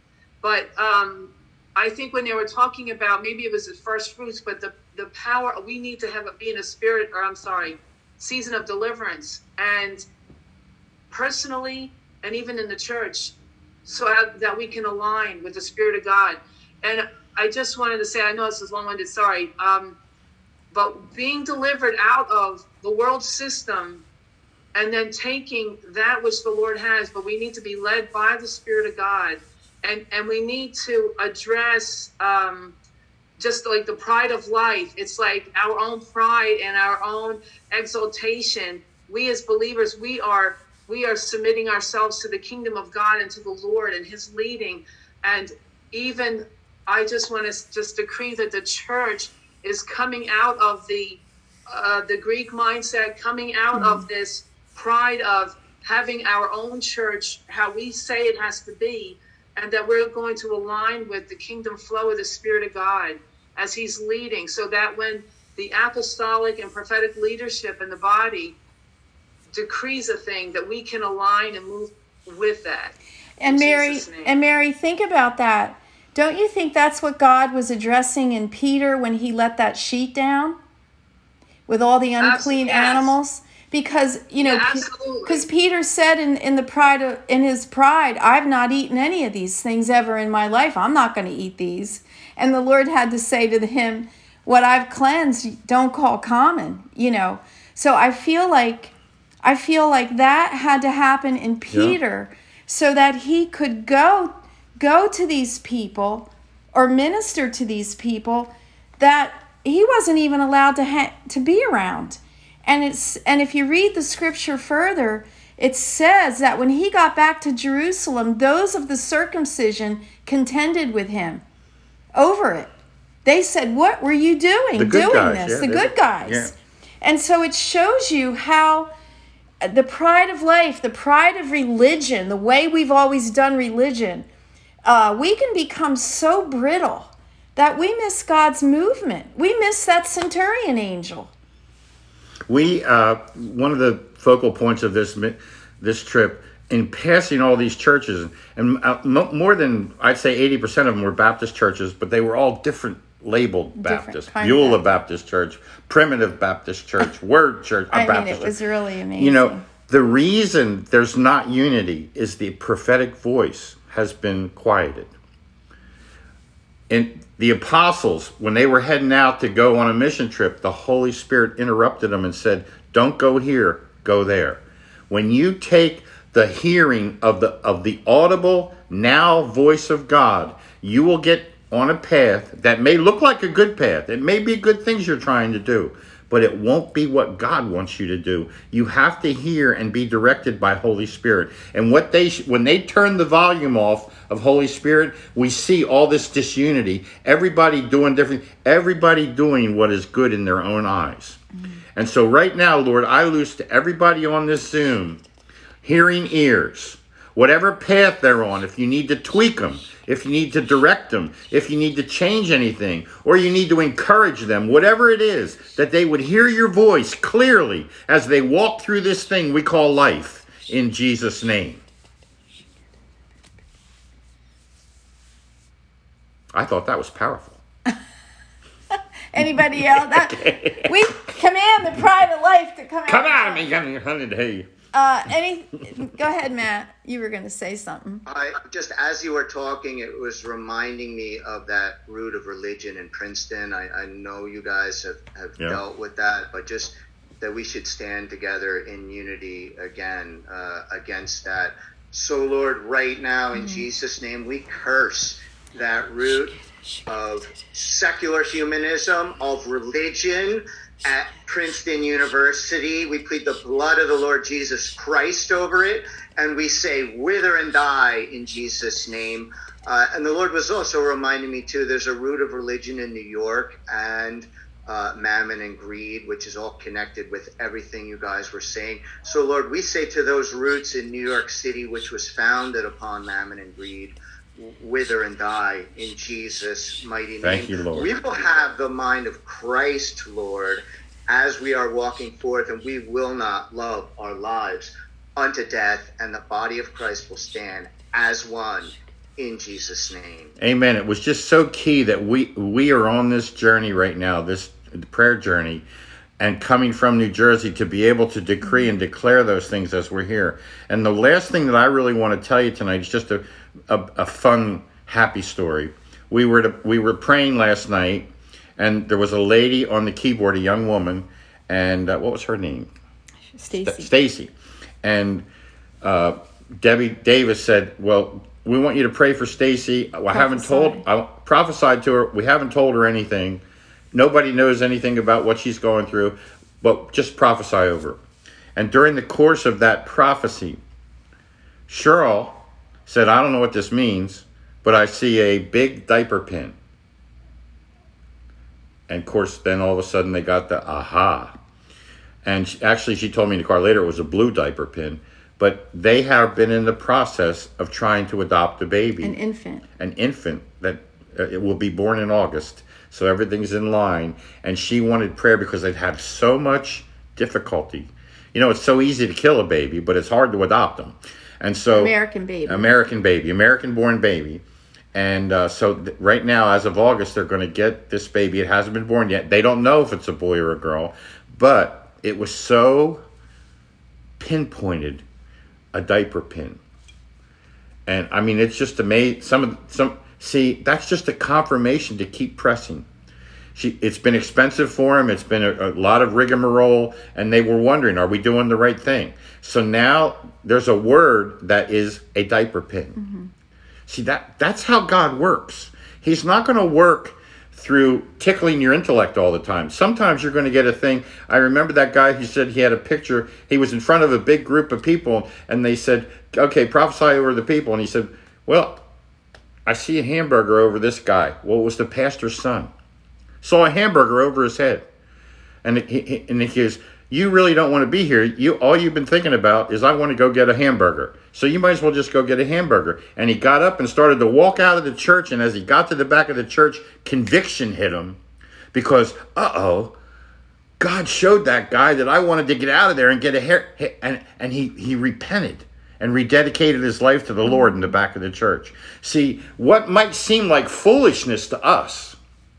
[SPEAKER 7] But um, I think when they were talking about, maybe it was the first fruits, but the, the power, we need to have it be in a spirit, or I'm sorry, season of deliverance. And personally, and even in the church, so that we can align with the Spirit of God. And I just wanted to say, I know this is long-winded, sorry, um, but being delivered out of the world system and then taking that which the Lord has, but we need to be led by the Spirit of God. And, and we need to address um, just like the pride of life. It's like our own pride and our own exaltation. We as believers, we are we are submitting ourselves to the kingdom of God and to the Lord and his leading. And even I just want to just decree that the church is coming out of the uh, the Greek mindset, coming out mm-hmm. of this pride of having our own church, how we say it has to be, and that we're going to align with the kingdom flow of the Spirit of God as he's leading, so that when the apostolic and prophetic leadership in the body decrees a thing, that we can align and move with that.
[SPEAKER 5] And Mary, and Mary, think about that. Don't you think that's what God was addressing in Peter when he let that sheet down with all the unclean yes. animals? Because, you know, because yeah, Peter said in, in the pride of, in his pride, I've not eaten any of these things ever in my life. I'm not going to eat these. And the Lord had to say to him, what I've cleansed, don't call common, you know. So I feel like, I feel like that had to happen in Peter yeah. so that he could go, go to these people or minister to these people that he wasn't even allowed to ha- to be around. And it's and if you read the scripture further, it says that when he got back to Jerusalem, those of the circumcision contended with him over it. They said, what were you doing doing
[SPEAKER 1] guys,
[SPEAKER 5] this?
[SPEAKER 1] Yeah,
[SPEAKER 5] the good guys.
[SPEAKER 1] Yeah.
[SPEAKER 5] And so it shows you how the pride of life, the pride of religion, the way we've always done religion, uh, we can become so brittle that we miss God's movement. We miss that centurion angel.
[SPEAKER 1] We uh, one of the focal points of this this trip, in passing all these churches, and uh, more than I'd say eighty percent of them were Baptist churches, but they were all different labeled Baptist. Beulah Baptist Church, Primitive Baptist Church, Word Church.
[SPEAKER 5] I
[SPEAKER 1] Baptist
[SPEAKER 5] mean, it was
[SPEAKER 1] Church.
[SPEAKER 5] really amazing.
[SPEAKER 1] You know, the reason there's not unity is the prophetic voice has been quieted. And the apostles, when they were heading out to go on a mission trip, the Holy Spirit interrupted them and said, don't go here, go there. When you take the hearing of the of the audible now voice of God, you will get on a path that may look like a good path. It may be good things you're trying to do, but it won't be what God wants you to do. You have to hear and be directed by Holy Spirit. And what they when they turn the volume off of Holy Spirit, we see all this disunity. Everybody doing different, everybody doing what is good in their own eyes. Mm-hmm. And so right now, Lord, I loose to everybody on this Zoom, hearing ears, whatever path they're on, if you need to tweak them, if you need to direct them, if you need to change anything, or you need to encourage them, whatever it is, that they would hear your voice clearly as they walk through this thing we call life, in Jesus' name. I thought that was powerful.
[SPEAKER 5] Anybody else? That, we command the pride of life to come out.
[SPEAKER 1] Come out of me, come honey, hey.
[SPEAKER 5] Uh, any? Go ahead, Matt. You were going to say something.
[SPEAKER 3] I just as you were talking, it was reminding me of that root of religion in Princeton. I, I know you guys have, have yeah. dealt with that, but just that we should stand together in unity again uh, against that. So, Lord, right now, in mm-hmm. Jesus' name, we curse that root of secular humanism, of religion at Princeton University. We plead the blood of the Lord Jesus Christ over it, and we say, wither and die in Jesus' name. Uh, and the Lord was also reminding me, too, there's a root of religion in New York and uh, mammon and greed, which is all connected with everything you guys were saying. So, Lord, we say to those roots in New York City, which was founded upon mammon and greed, wither and die in Jesus' mighty name.
[SPEAKER 1] Thank you, Lord.
[SPEAKER 3] We will have the mind of Christ, Lord, as we are walking forth, and we will not love our lives unto death, and the body of Christ will stand as one in Jesus' name.
[SPEAKER 1] Amen. It was just so key that we we are on this journey right now, this prayer journey, and coming from New Jersey to be able to decree and declare those things as we're here. And the last thing that I really want to tell you tonight is just a a, a fun, happy story. We were to, we were praying last night, and there was a lady on the keyboard, a young woman, and uh, what was her name?
[SPEAKER 5] Stacy.
[SPEAKER 1] Stacy. And uh, Debbie Davis said, well, we want you to pray for Stacy. I haven't told, I prophesied to her. We haven't told her anything. Nobody knows anything about what she's going through, but just prophesy over her. And during the course of that prophecy, Cheryl said, I don't know what this means, but I see a big diaper pin. And of course, then all of a sudden they got the aha. And she, actually, she told me in the car later it was a blue diaper pin. But they have been in the process of trying to adopt a baby.
[SPEAKER 5] An infant.
[SPEAKER 1] An infant that uh, it will be born in August. So everything's in line. And she wanted prayer because they've had so much difficulty. You know, it's so easy to kill a baby, but it's hard to adopt them. And so
[SPEAKER 5] American baby.
[SPEAKER 1] American baby. American-born baby. And uh, so th- right now, as of August, they're going to get this baby. It hasn't been born yet. They don't know if it's a boy or a girl. But it was so pinpointed, a diaper pin. And I mean, it's just amazing. Some of some see, that's just a confirmation to keep pressing. She, it's been expensive for him. It's been a, a lot of rigmarole, and they were wondering, are we doing the right thing? So now there's a word that is a diaper pin. Mm-hmm. See, that that's how God works. He's not going to work through tickling your intellect all the time. Sometimes you're going to get a thing. I remember that guy who said he had a picture. He was in front of a big group of people, and they said, okay, prophesy over the people. And he said, well, I see a hamburger over this guy. Well, it was the pastor's son. Saw a hamburger over his head. And he, and he goes, you really don't want to be here. You all you've been thinking about is I want to go get a hamburger. So you might as well just go get a hamburger. And he got up and started to walk out of the church. And as he got to the back of the church, conviction hit him. Because, uh-oh, God showed that guy that I wanted to get out of there and get a hair. And, and he, he repented and rededicated his life to the Lord in the back of the church. See, what might seem like foolishness to us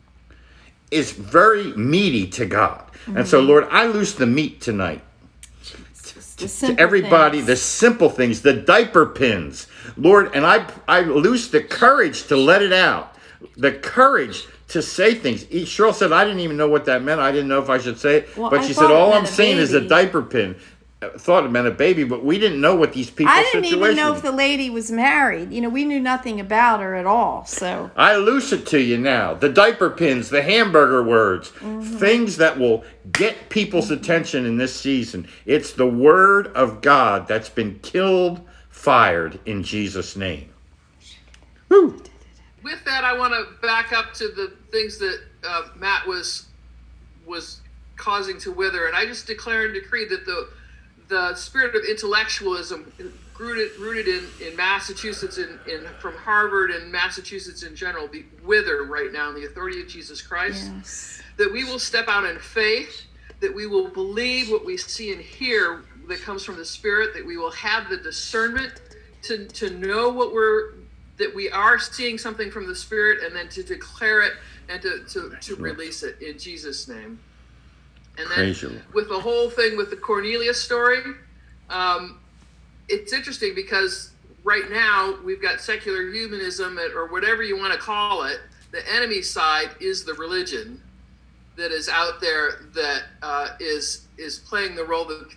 [SPEAKER 1] is very meaty to God. Mm-hmm. And so, Lord, I loose the meat tonight. To, to everybody, things. The simple things, the diaper pins. Lord, and I I loose the courage to let it out. The courage to say things. Cheryl said, I didn't even know what that meant. I didn't know if I should say it. Well, but she said, all I'm saying is a diaper pin. I thought it meant a baby, but we didn't know what these people's
[SPEAKER 5] situations. I didn't
[SPEAKER 1] situation.
[SPEAKER 5] even know if the lady was married. You know, we knew nothing about her at all. So
[SPEAKER 1] I loose it to you now. The diaper pins, the hamburger words, mm-hmm. things that will get people's attention in this season. It's the word of God that's been killed, fired in Jesus' name. Woo.
[SPEAKER 7] With that, I want to back up to the things that uh, Matt was was causing to wither, and I just declare and decree that the the spirit of intellectualism rooted rooted in, in Massachusetts and in, in from Harvard and Massachusetts in general be wither right now in the authority of Jesus Christ.
[SPEAKER 5] Yes.
[SPEAKER 7] That we will step out in faith, that we will believe what we see and hear that comes from the Spirit, that we will have the discernment to, to know what we're that we are seeing something from the Spirit, and then to declare it and to, to, to release it in Jesus' name. And then with the whole thing with the Cornelius story, um, it's interesting because right now we've got secular humanism, or whatever you want to call it. The enemy side is the religion that is out there that uh, is is playing the role that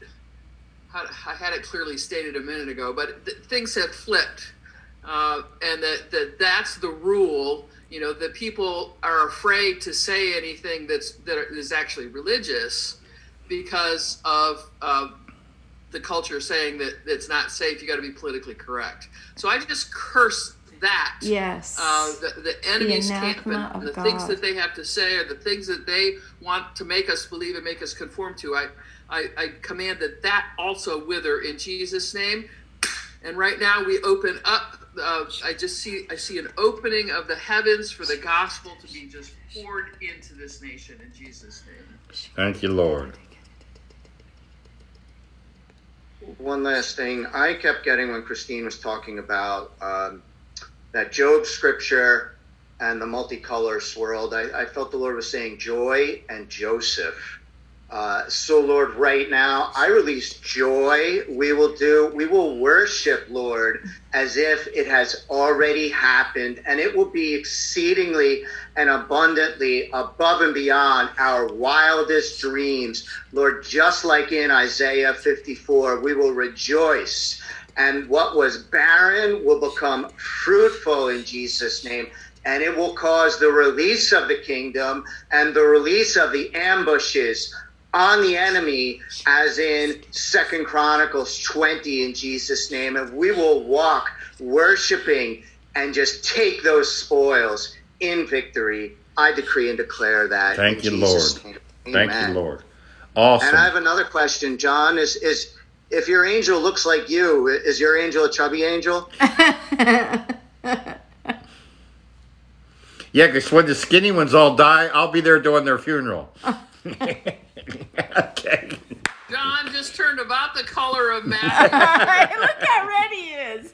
[SPEAKER 7] I had it clearly stated a minute ago, but th- things have flipped, uh, and that, that that's the rule. You know, that people are afraid to say anything that's that is actually religious because of uh, the culture saying that it's not safe. You got to be politically correct. So I just curse that.
[SPEAKER 5] Yes.
[SPEAKER 7] Uh, the, the enemy's camp and the
[SPEAKER 5] God.
[SPEAKER 7] things that they have to say, or the things that they want to make us believe and make us conform to. I, I, I command that that also wither in Jesus' name. And right now we open up. Uh, I just see I see an opening of the heavens for the gospel to be just poured into this nation in Jesus' name.
[SPEAKER 1] Thank you, Lord.
[SPEAKER 3] One last thing. I kept getting when Christine was talking about um, that Job scripture and the multicolor swirled, I, I felt the Lord was saying joy and Joseph. Uh, so, Lord, right now, I release joy. We will do, we will worship, Lord, as if it has already happened, and it will be exceedingly and abundantly above and beyond our wildest dreams. Lord, just like in Isaiah fifty-four, we will rejoice, and what was barren will become fruitful in Jesus' name. And it will cause the release of the kingdom and the release of the ambushes on the enemy, as in Second Chronicles twenty, in Jesus' name. And we will walk worshiping and just take those spoils in victory. I decree and declare that.
[SPEAKER 1] Thank you, Lord. Thank you, Lord. Awesome.
[SPEAKER 3] And I have another question, John. Is is if your angel looks like you, is your angel a chubby angel?
[SPEAKER 1] Yeah, because when the skinny ones all die, I'll be there doing their funeral. Okay.
[SPEAKER 7] John just turned about the color of Matt.
[SPEAKER 5] Look how red he is.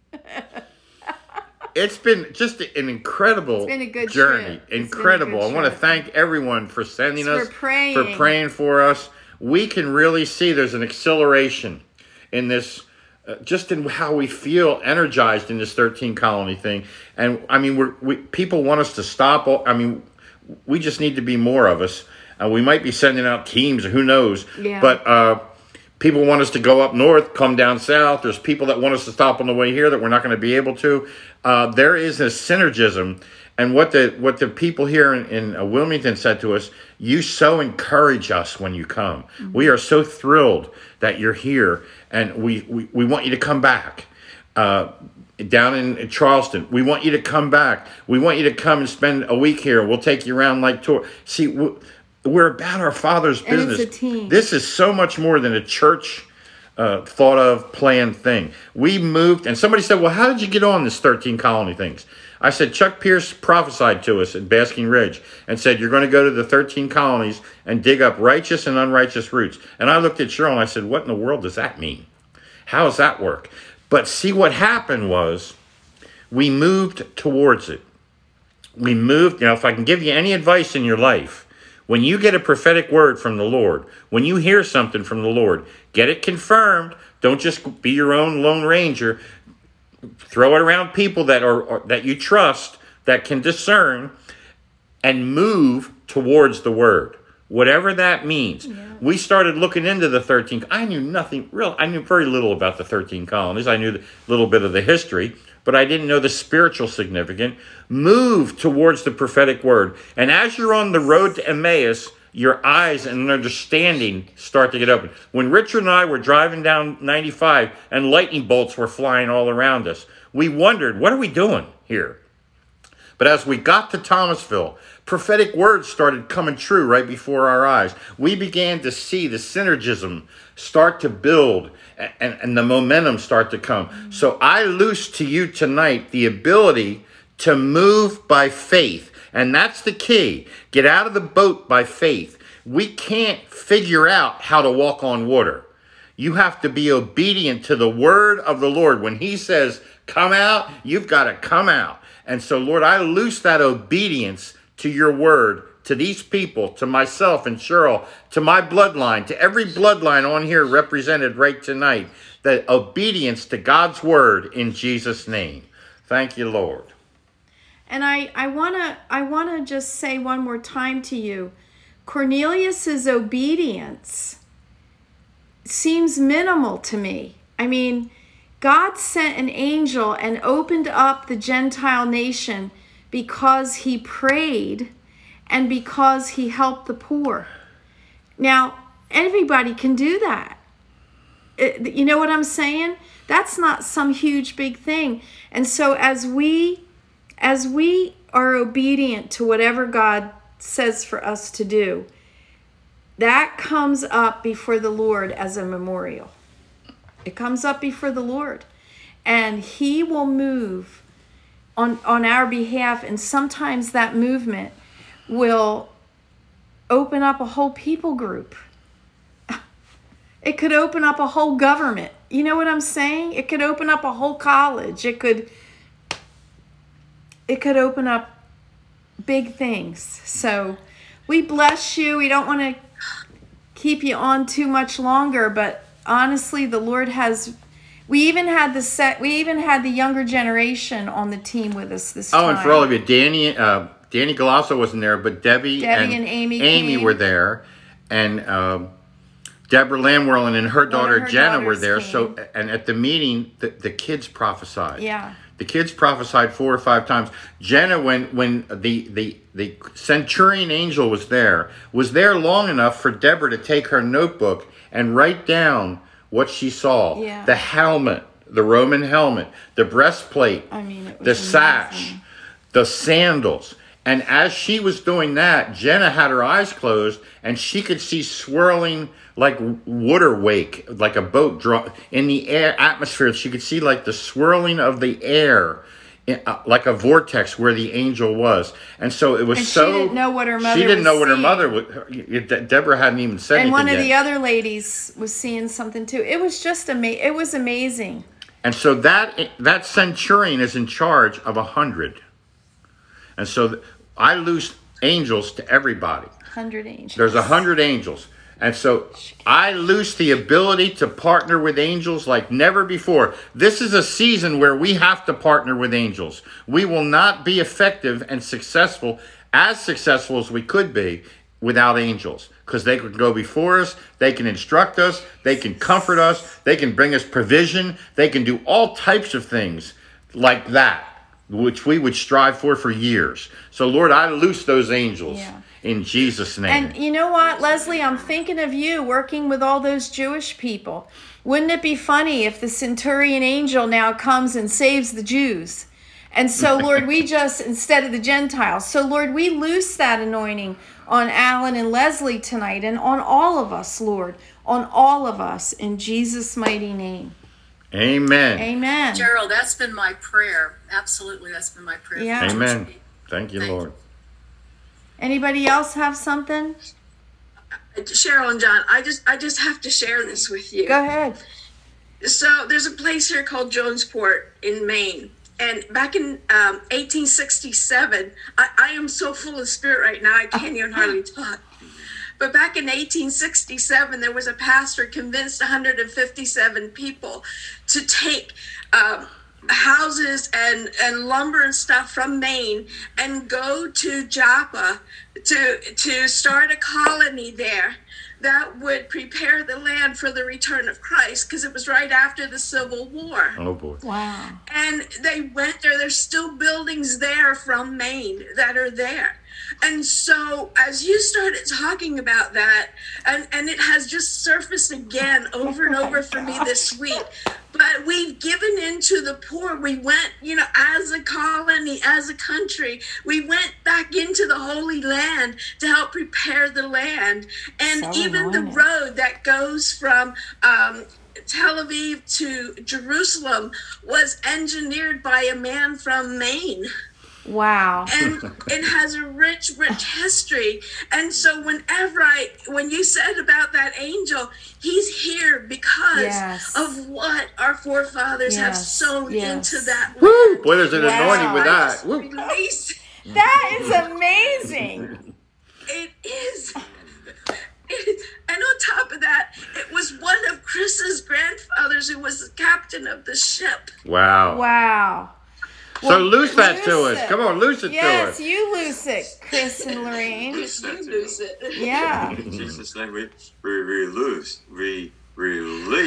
[SPEAKER 1] It's been just an incredible
[SPEAKER 5] it's been a good
[SPEAKER 1] journey.
[SPEAKER 5] Trip.
[SPEAKER 1] Incredible. I want to thank everyone for sending
[SPEAKER 5] Thanks
[SPEAKER 1] us,
[SPEAKER 5] for praying.
[SPEAKER 1] for praying for us. We can really see there's an acceleration in this, uh, just in how we feel energized in this thirteen colony thing. And I mean, we're, we people want us to stop. I mean, we just need to be more of us. Uh, we might be sending out teams, or who knows.
[SPEAKER 5] Yeah.
[SPEAKER 1] But uh, people want us to go up north, come down south. There's people that want us to stop on the way here that we're not going to be able to. Uh, there is a synergism. And what the what the people here in, in uh, Wilmington said to us, you so encourage us when you come. Mm-hmm. We are so thrilled that you're here, and we, we, we want you to come back. Uh, down in, in Charleston, we want you to come back. We want you to come and spend a week here. We'll take you around like tour. See, we, we're about our Father's business.
[SPEAKER 5] And it's a team.
[SPEAKER 1] This is so much more than a church uh, thought of, planned thing. We moved, and somebody said, well, how did you get on this thirteen colony things? I said, Chuck Pierce prophesied to us at Basking Ridge and said, you're going to go to the thirteen colonies and dig up righteous and unrighteous roots. And I looked at Cheryl and I said, what in the world does that mean? How does that work? But see, what happened was we moved towards it. We moved, you know, if I can give you any advice in your life, when you get a prophetic word from the Lord, when you hear something from the Lord, get it confirmed. Don't just be your own lone ranger. Throw it around people that are, are that you trust, that can discern, and move towards the word, whatever that means. Yeah. We started looking into the thirteen. I knew nothing real. I knew very little about the thirteen colonies. I knew a little bit of the history, but I didn't know the spiritual significance. Move towards the prophetic word. And as you're on the road to Emmaus, your eyes and understanding start to get open. When Richard and I were driving down ninety-five and lightning bolts were flying all around us, we wondered, what are we doing here? But as we got to Thomasville, prophetic words started coming true right before our eyes. We began to see the synergism start to build and, and the momentum start to come. So I loose to you tonight the ability to move by faith. And that's the key. Get out of the boat by faith. We can't figure out how to walk on water. You have to be obedient to the word of the Lord. When he says, come out, you've got to come out. And so, Lord, I loose that obedience to your word, to these people, to myself and Cheryl, to my bloodline, to every bloodline on here represented right tonight, the obedience to God's word in Jesus' name. Thank you, Lord.
[SPEAKER 5] And I, I want to I wanna just say one more time to you, Cornelius's obedience seems minimal to me. I mean, God sent an angel and opened up the Gentile nation because he prayed and because he helped the poor. Now, everybody can do that. You know what I'm saying? That's not some huge big thing. And so as we as we are obedient to whatever God says for us to do, that comes up before the Lord as a memorial. It comes up before the Lord, and he will move on, on our behalf. And sometimes that movement will open up a whole people group. It could open up a whole government. You know what I'm saying? It could open up a whole college. It could, it could open up big things. So we bless you. We don't want to keep you on too much longer, but honestly, the Lord has. We even had the set. We even had the younger generation on the team with us this time.
[SPEAKER 1] Oh, and for all of you, Danny, uh, Danny Galasso wasn't there, but Debbie,
[SPEAKER 5] Debbie
[SPEAKER 1] and,
[SPEAKER 5] and Amy,
[SPEAKER 1] Amy
[SPEAKER 5] came.
[SPEAKER 1] were there, and uh, Deborah Lamwerlen and her daughter
[SPEAKER 5] her
[SPEAKER 1] Jenna were there.
[SPEAKER 5] came.
[SPEAKER 1] So, and at the meeting, the, the kids prophesied.
[SPEAKER 5] Yeah.
[SPEAKER 1] The kids prophesied four or five times. Jenna, when when the, the, the centurion angel was there, was there long enough for Deborah to take her notebook and write down what she saw.
[SPEAKER 5] Yeah.
[SPEAKER 1] The helmet, the Roman helmet, the breastplate,
[SPEAKER 5] I mean, it was
[SPEAKER 1] the sash,
[SPEAKER 5] amazing.
[SPEAKER 1] the sandals. And as she was doing that, Jenna had her eyes closed and she could see swirling like water wake, like a boat draw in the air atmosphere. She could see like the swirling of the air, uh, like a vortex where the angel was. And so it was
[SPEAKER 5] and
[SPEAKER 1] so.
[SPEAKER 5] She didn't know what her mother.
[SPEAKER 1] She didn't
[SPEAKER 5] was
[SPEAKER 1] know what her
[SPEAKER 5] seeing.
[SPEAKER 1] mother would. Deborah hadn't even said
[SPEAKER 5] and
[SPEAKER 1] anything
[SPEAKER 5] one of
[SPEAKER 1] yet.
[SPEAKER 5] the other ladies was seeing something too. It was just amazing. It was amazing.
[SPEAKER 1] And so that that centurion is in charge of a hundred. And so th- I loosed angels to everybody.
[SPEAKER 5] Hundred angels.
[SPEAKER 1] There's a hundred angels. And so I loose the ability to partner with angels like never before. This is a season where we have to partner with angels. We will not be effective and successful, as successful as we could be, without angels. Because they can go before us, they can instruct us, they can comfort us, they can bring us provision, they can do all types of things like that, which we would strive for for years. So Lord, I loose those angels. Yeah. In Jesus' name.
[SPEAKER 5] And you know what, Leslie, I'm thinking of you working with all those Jewish people. Wouldn't it be funny if the centurion angel now comes and saves the Jews? And so, Lord, we just, instead of the Gentiles. So, Lord, we loose that anointing on Alan and Leslie tonight and on all of us, Lord, on all of us, in Jesus' mighty name.
[SPEAKER 1] Amen.
[SPEAKER 5] Amen.
[SPEAKER 6] Gerald, that's been my prayer. Absolutely, that's been my prayer.
[SPEAKER 5] Yeah.
[SPEAKER 1] Amen. Thank you, Thank Lord. You.
[SPEAKER 5] Anybody else have something?
[SPEAKER 10] Cheryl and John, I just I just have to share this with you.
[SPEAKER 5] Go ahead.
[SPEAKER 10] So there's a place here called Jonesport in Maine. And back in um, eighteen sixty-seven, I, I am so full of spirit right now, I can't even hardly talk. But back in eighteen sixty-seven, there was a pastor convinced one hundred fifty-seven people to take um, houses and, and lumber and stuff from Maine and go to Joppa to to start a colony there that would prepare the land for the return of Christ, because it was right after the Civil War.
[SPEAKER 1] Oh boy.
[SPEAKER 5] Wow.
[SPEAKER 10] And they went there. There's still buildings there from Maine that are there. And so as you started talking about that, and, and it has just surfaced again over and over for me this week, but we've given into the poor. We went, you know, as a colony, as a country, we went back into the Holy Land to help prepare the land. And
[SPEAKER 5] So
[SPEAKER 10] even the
[SPEAKER 5] anointed.
[SPEAKER 10] road that goes from um, Tel Aviv to Jerusalem was engineered by a man from Maine.
[SPEAKER 5] Wow.
[SPEAKER 10] And it has a rich, rich history. And so whenever I, when you said about that angel, he's here because
[SPEAKER 5] Yes.
[SPEAKER 10] of what our forefathers have
[SPEAKER 5] Yes.
[SPEAKER 10] sown
[SPEAKER 5] Yes.
[SPEAKER 10] into that
[SPEAKER 1] Woo!
[SPEAKER 10] land.
[SPEAKER 1] Boy, there's an
[SPEAKER 5] Wow.
[SPEAKER 1] anointing with
[SPEAKER 10] I
[SPEAKER 1] that.
[SPEAKER 10] just
[SPEAKER 1] Woo.
[SPEAKER 10] release-
[SPEAKER 5] That is amazing.
[SPEAKER 10] It is. It is. And on top of that, it was one of Chris's grandfathers who was the captain of the ship.
[SPEAKER 1] Wow.
[SPEAKER 5] Wow.
[SPEAKER 1] So
[SPEAKER 5] Well,
[SPEAKER 1] loose that to
[SPEAKER 5] loose
[SPEAKER 1] us.
[SPEAKER 5] it.
[SPEAKER 1] Come on, loose it
[SPEAKER 5] Yes,
[SPEAKER 1] to us.
[SPEAKER 5] you loose it, Chris and Lorraine.
[SPEAKER 10] You lose it.
[SPEAKER 5] Yeah.
[SPEAKER 12] In Jesus' name, we, we release, we release.